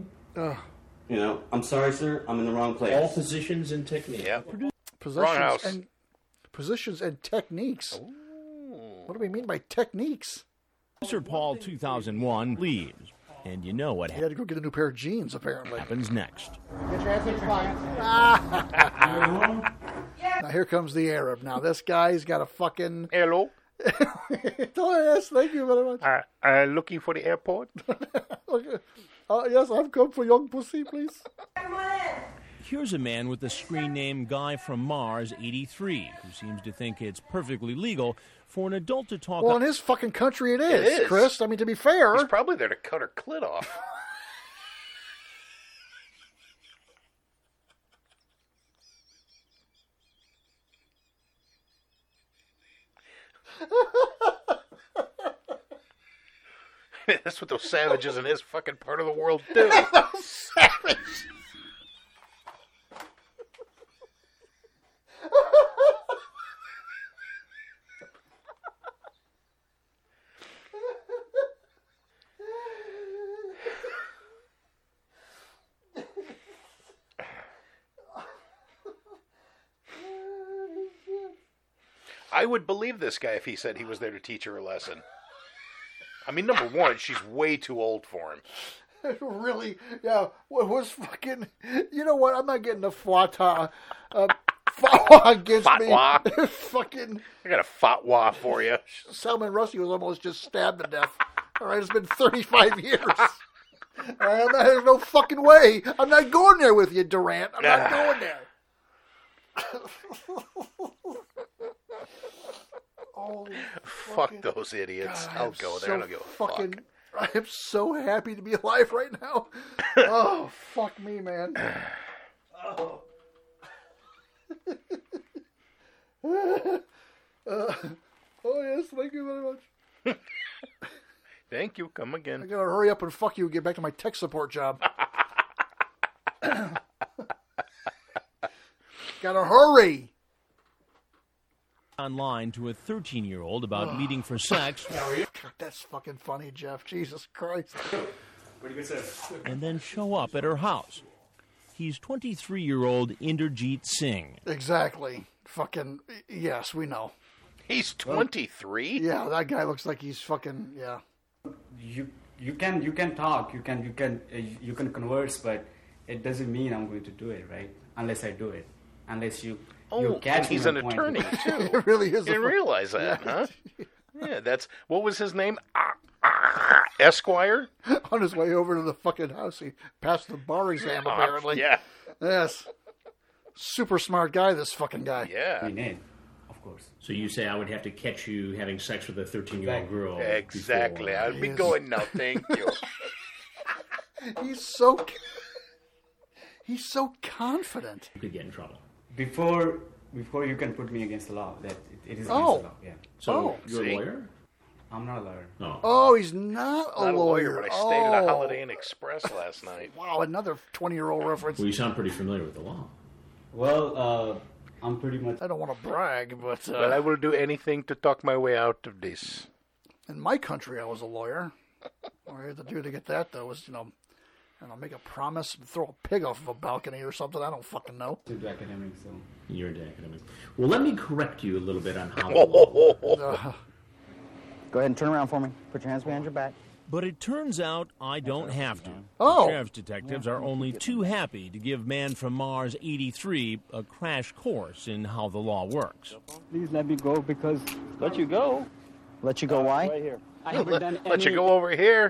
I'm sorry, sir. I'm in the wrong place. All positions and techniques. Yeah. Positions Wrong house. and positions and techniques. What do we mean by techniques? Officer Paul 2001 leaves, and you know what He had to go get a new pair of jeans, apparently. happens next. Get your ass in front. Now here comes the Arab. Now this guy's got a fucking... Hello. Yes, thank you very much. Looking for the airport? Okay. Yes, I've come for young pussy, please. Come on in. Here's a man with the screen name Guy from Mars 83, who seems to think it's perfectly legal for an adult to talk... Well, in his fucking country it is, is. Chris. I mean, to be fair... He's probably there to cut her clit off. That's what those savages in his fucking part of the world do. Savage. I would believe this guy if he said he was there to teach her a lesson. I mean, number one, she's way too old for him. Really? Yeah. What was fucking... You know what? I'm not getting a fatwa against Fatwa? me. Fucking... I got a fatwa for you. Salman Rushdie was almost just stabbed to death. All right, it's been 35 years. All right, there's no fucking way. I'm not going there with you, Durant. I'm not going there. Fuck those idiots. God, I'll go there. I don't give a fuck. I am so happy to be alive right now. Oh, fuck me, man. Oh. Oh, yes, thank you very much. Thank you. Come again. I gotta hurry up and fuck you and get back to my tech support job. Gotta hurry. Online to a 13-year-old about meeting for sex. God, that's fucking funny, Jeff. Jesus Christ. What do you say? And then show up at her house. He's 23-year-old Inderjeet Singh. Exactly. Fucking, yes, we know. He's 23? Yeah, that guy looks like he's fucking, yeah. You can talk, you can converse, but it doesn't mean I'm going to do it, right? Unless I do it. Unless you catch he's me an on point. attorney, too. It really is. You didn't realize that, yeah. huh? Yeah, that's... What was his name? Esquire? On his way over to the fucking house, he passed the bar exam, apparently. Yeah. Yes. Super smart guy, this fucking guy. Yeah. Of course. So you say I would have to catch you having sex with a 13-year-old girl? Exactly. Before, I'd be going now, thank you. He's so confident. You could get in trouble. Before you can put me against the law, that it is against the law. Yeah. So you're a lawyer? I'm not a lawyer. No. Oh, he's not a lawyer. But I stayed at a Holiday Inn Express last night. Wow, another 20-year-old reference. Well, you sound pretty familiar with the law. Well, I'm pretty much... I don't want to brag, but... Well, I will do anything to talk my way out of this. In my country, I was a lawyer. All I had to do to get that, though, was, make a promise and throw a pig off of a balcony or something. I don't fucking know. Into academics, so... You're into academics. Well, let me correct you a little bit on how... Go ahead and turn around for me. Put your hands behind your back. But it turns out I don't have to. Oh. Sheriff's detectives are only too happy to give Man from Mars 83 a crash course in how the law works. Please let me go because... Let you go? Let you go why? Right here. I haven't done Let you go over here.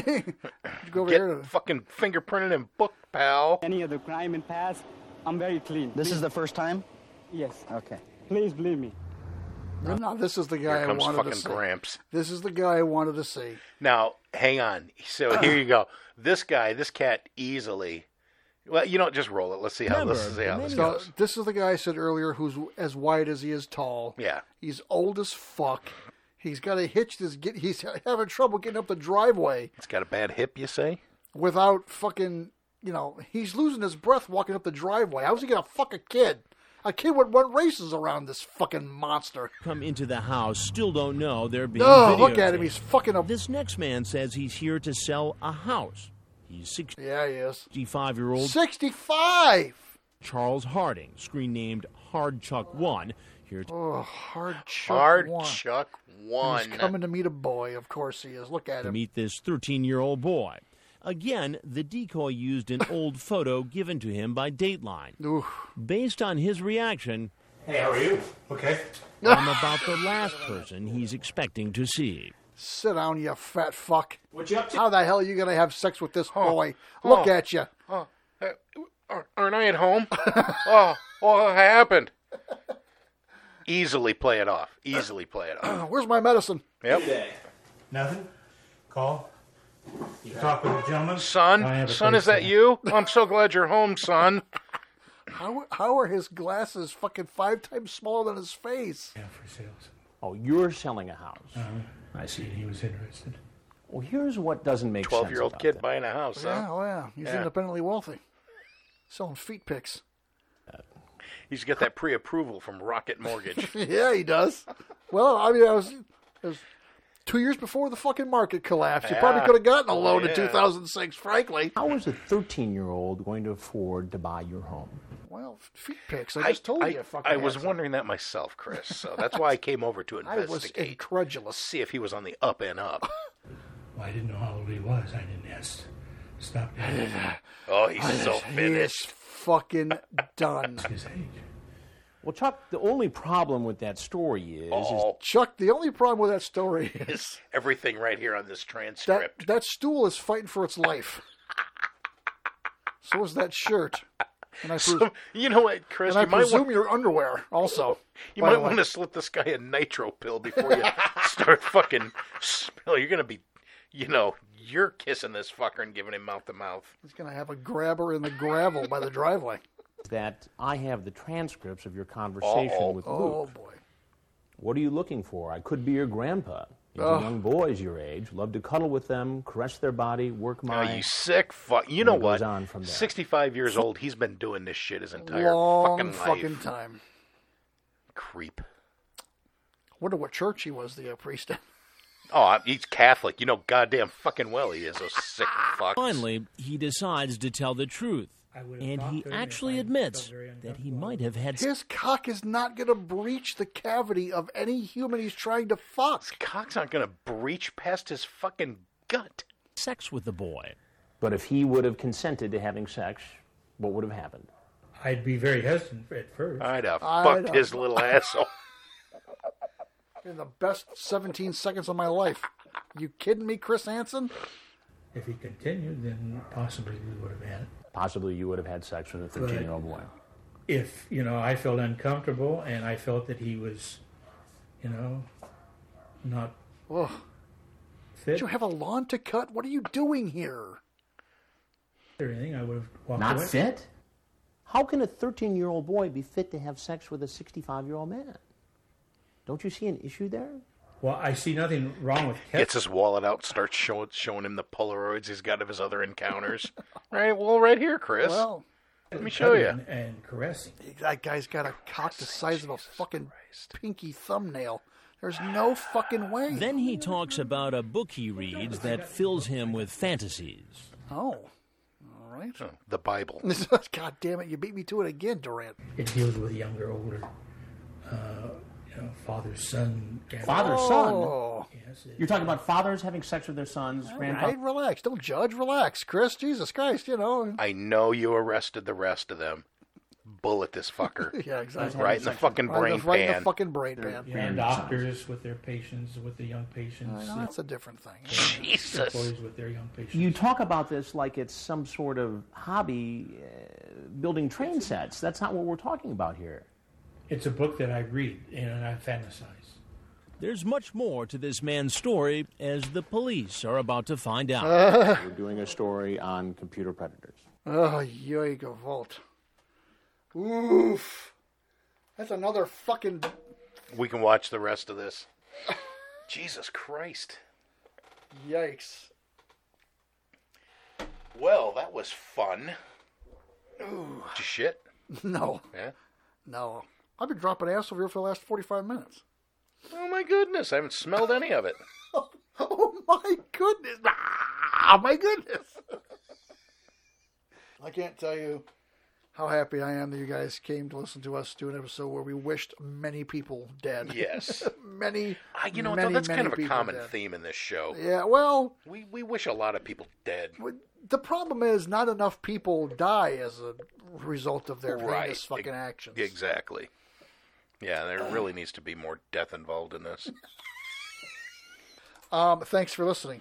Go over Get here. fucking fingerprinted and booked, pal. any other crime in past. I'm very clean. This is the first time? Yes. Okay. Please believe me. No, this is the guy Here I comes wanted fucking to see. Gramps. This is the guy I wanted to see. Now, hang on. So here you go. This cat easily... Well, just roll it. Let's see how this goes. This is the guy I said earlier who's as wide as he is tall. Yeah. He's old as fuck. He's got a hitch. He's having trouble getting up the driveway. He's got a bad hip, you say? Without fucking, he's losing his breath walking up the driveway. How's he going to fuck a kid? A kid would run races around this fucking monster. Come into the house, still don't know they're being Look at him. He's fucking up. This next man says he's here to sell a house. He's 65. Yeah, he is. 65-year-old 65! Charles Harding, screen named Hard Chuck 1. Here to Hard Chuck 1. He's coming to meet a boy. Of course he is. Look at him. meet this 13-year-old boy. Again, the decoy used an old photo given to him by Dateline. Oof. Based on his reaction, Hey, how are you? Okay. I'm about the last person he's expecting to see. Sit down, you fat fuck. What you up to? How the hell are you going to have sex with this boy? Look at you. Aren't I at home? What happened? Easily play it off. Where's my medicine? Yep. Nothing? Call? You talk with the gentleman? Son, is that you? I'm so glad you're home, son. How are his glasses fucking 5 times smaller than his face? Yeah, for sales. Oh, you're selling a house. I see. He was interested. Well, here's what doesn't make sense. 12-year-old kid buying a house, Yeah, huh? oh yeah. He's independently wealthy. Selling feet pics. He's got that pre-approval from Rocket Mortgage. Yeah, he does. Well, I mean, it was 2 years before the fucking market collapsed. You probably could have gotten a loan in 2006, frankly. How is a 13-year-old going to afford to buy your home? Well, feet pics. I just told you. I was wondering that myself, Chris. So that's why I came over to investigate. I was incredulous. See if he was on the up and up. Well, I didn't know how old he was. I didn't ask. Stop that. Oh, he's so finished. He is fucking done. His age. Well, Chuck, the only problem with that story is... Chuck, the only problem with that story is... everything right here on this transcript. That stool is fighting for its life. So is that shirt. And you know what, Chris? And I presume your underwear also. You might want to slip this guy a nitro pill before you start fucking spill. You're going to be, you're kissing this fucker and giving him mouth to mouth. He's going to have a grabber in the gravel by the driveway. That I have the transcripts of your conversation with Luke. Oh, boy. What are you looking for? I could be your grandpa. These young boys your age love to cuddle with them, caress their body, work my... Oh, you sick fuck. You know what? On from there. 65 years old, he's been doing this shit his entire fucking life. Time. Creep. Wonder what church he was, the priest at. Oh, he's Catholic. You know goddamn fucking well he is, those sick fucks. Finally, he decides to tell the truth. And he actually admits that he might have had... His cock is not going to breach the cavity of any human he's trying to fuck. His cock's not going to breach past his fucking gut. Sex with the boy. But if he would have consented to having sex, what would have happened? I'd be very hesitant at first. I'd have fucked his little asshole. In the best 17 seconds of my life. You kidding me, Chris Hansen? If he continued, then possibly we would have had it. Possibly you would have had sex with a 13-year-old boy. If, I felt uncomfortable and I felt that he was, not fit. Did you have a lawn to cut? What are you doing here? Or anything, I would have walked Not away. fit? How can a 13-year-old boy be fit to have sex with a 65-year-old man? Don't you see an issue there? Well, I see nothing wrong with Gets his wallet out, starts showing him the Polaroids he's got of his other encounters. Right here, Chris. Well, let me show you. And caressing. That guy's got a cock the size of a fucking pinky thumbnail. There's no fucking way. Then he talks about a book he reads that fills him with fantasies. Oh, all right. Oh, the Bible. God damn it, you beat me to it again, Durant. It deals with younger, older, father, son. Father, son? Oh. Yes, You're talking about fathers having sex with their sons, grandpa? Right, relax. Don't judge. Relax, Chris. Jesus Christ, I know you arrested the rest of them. Bullet this fucker. Yeah, exactly. Right in the fucking brain pan. Right in the fucking brain pan. And doctors with their patients, with the young patients. That's a different thing. Jesus. Employees with their young patients. You talk about this like it's some sort of hobby, building train sets. That's not what we're talking about here. It's a book that I read and I fantasize. There's much more to this man's story, as the police are about to find out. We're doing a story on computer predators. Oh, yoiga vault. Oof. That's another fucking... We can watch the rest of this. Jesus Christ. Yikes. Well, that was fun. Ooh. Did you shit? No. Yeah? No. I've been dropping ass over here for the last 45 minutes. Oh, my goodness. I haven't smelled any of it. Oh, my goodness. Ah, my goodness. I can't tell you how happy I am that you guys came to listen to us do an episode where we wished many people dead. Yes. many, that's kind of a common dead. theme in this show. Yeah, well... We wish a lot of people dead. The problem is not enough people die as a result of their heinous fucking actions. Exactly. Yeah, there really needs to be more death involved in this. Thanks for listening.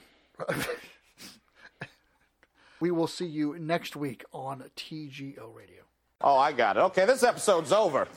We will see you next week on TGO Radio. Oh, I got it. Okay, this episode's over.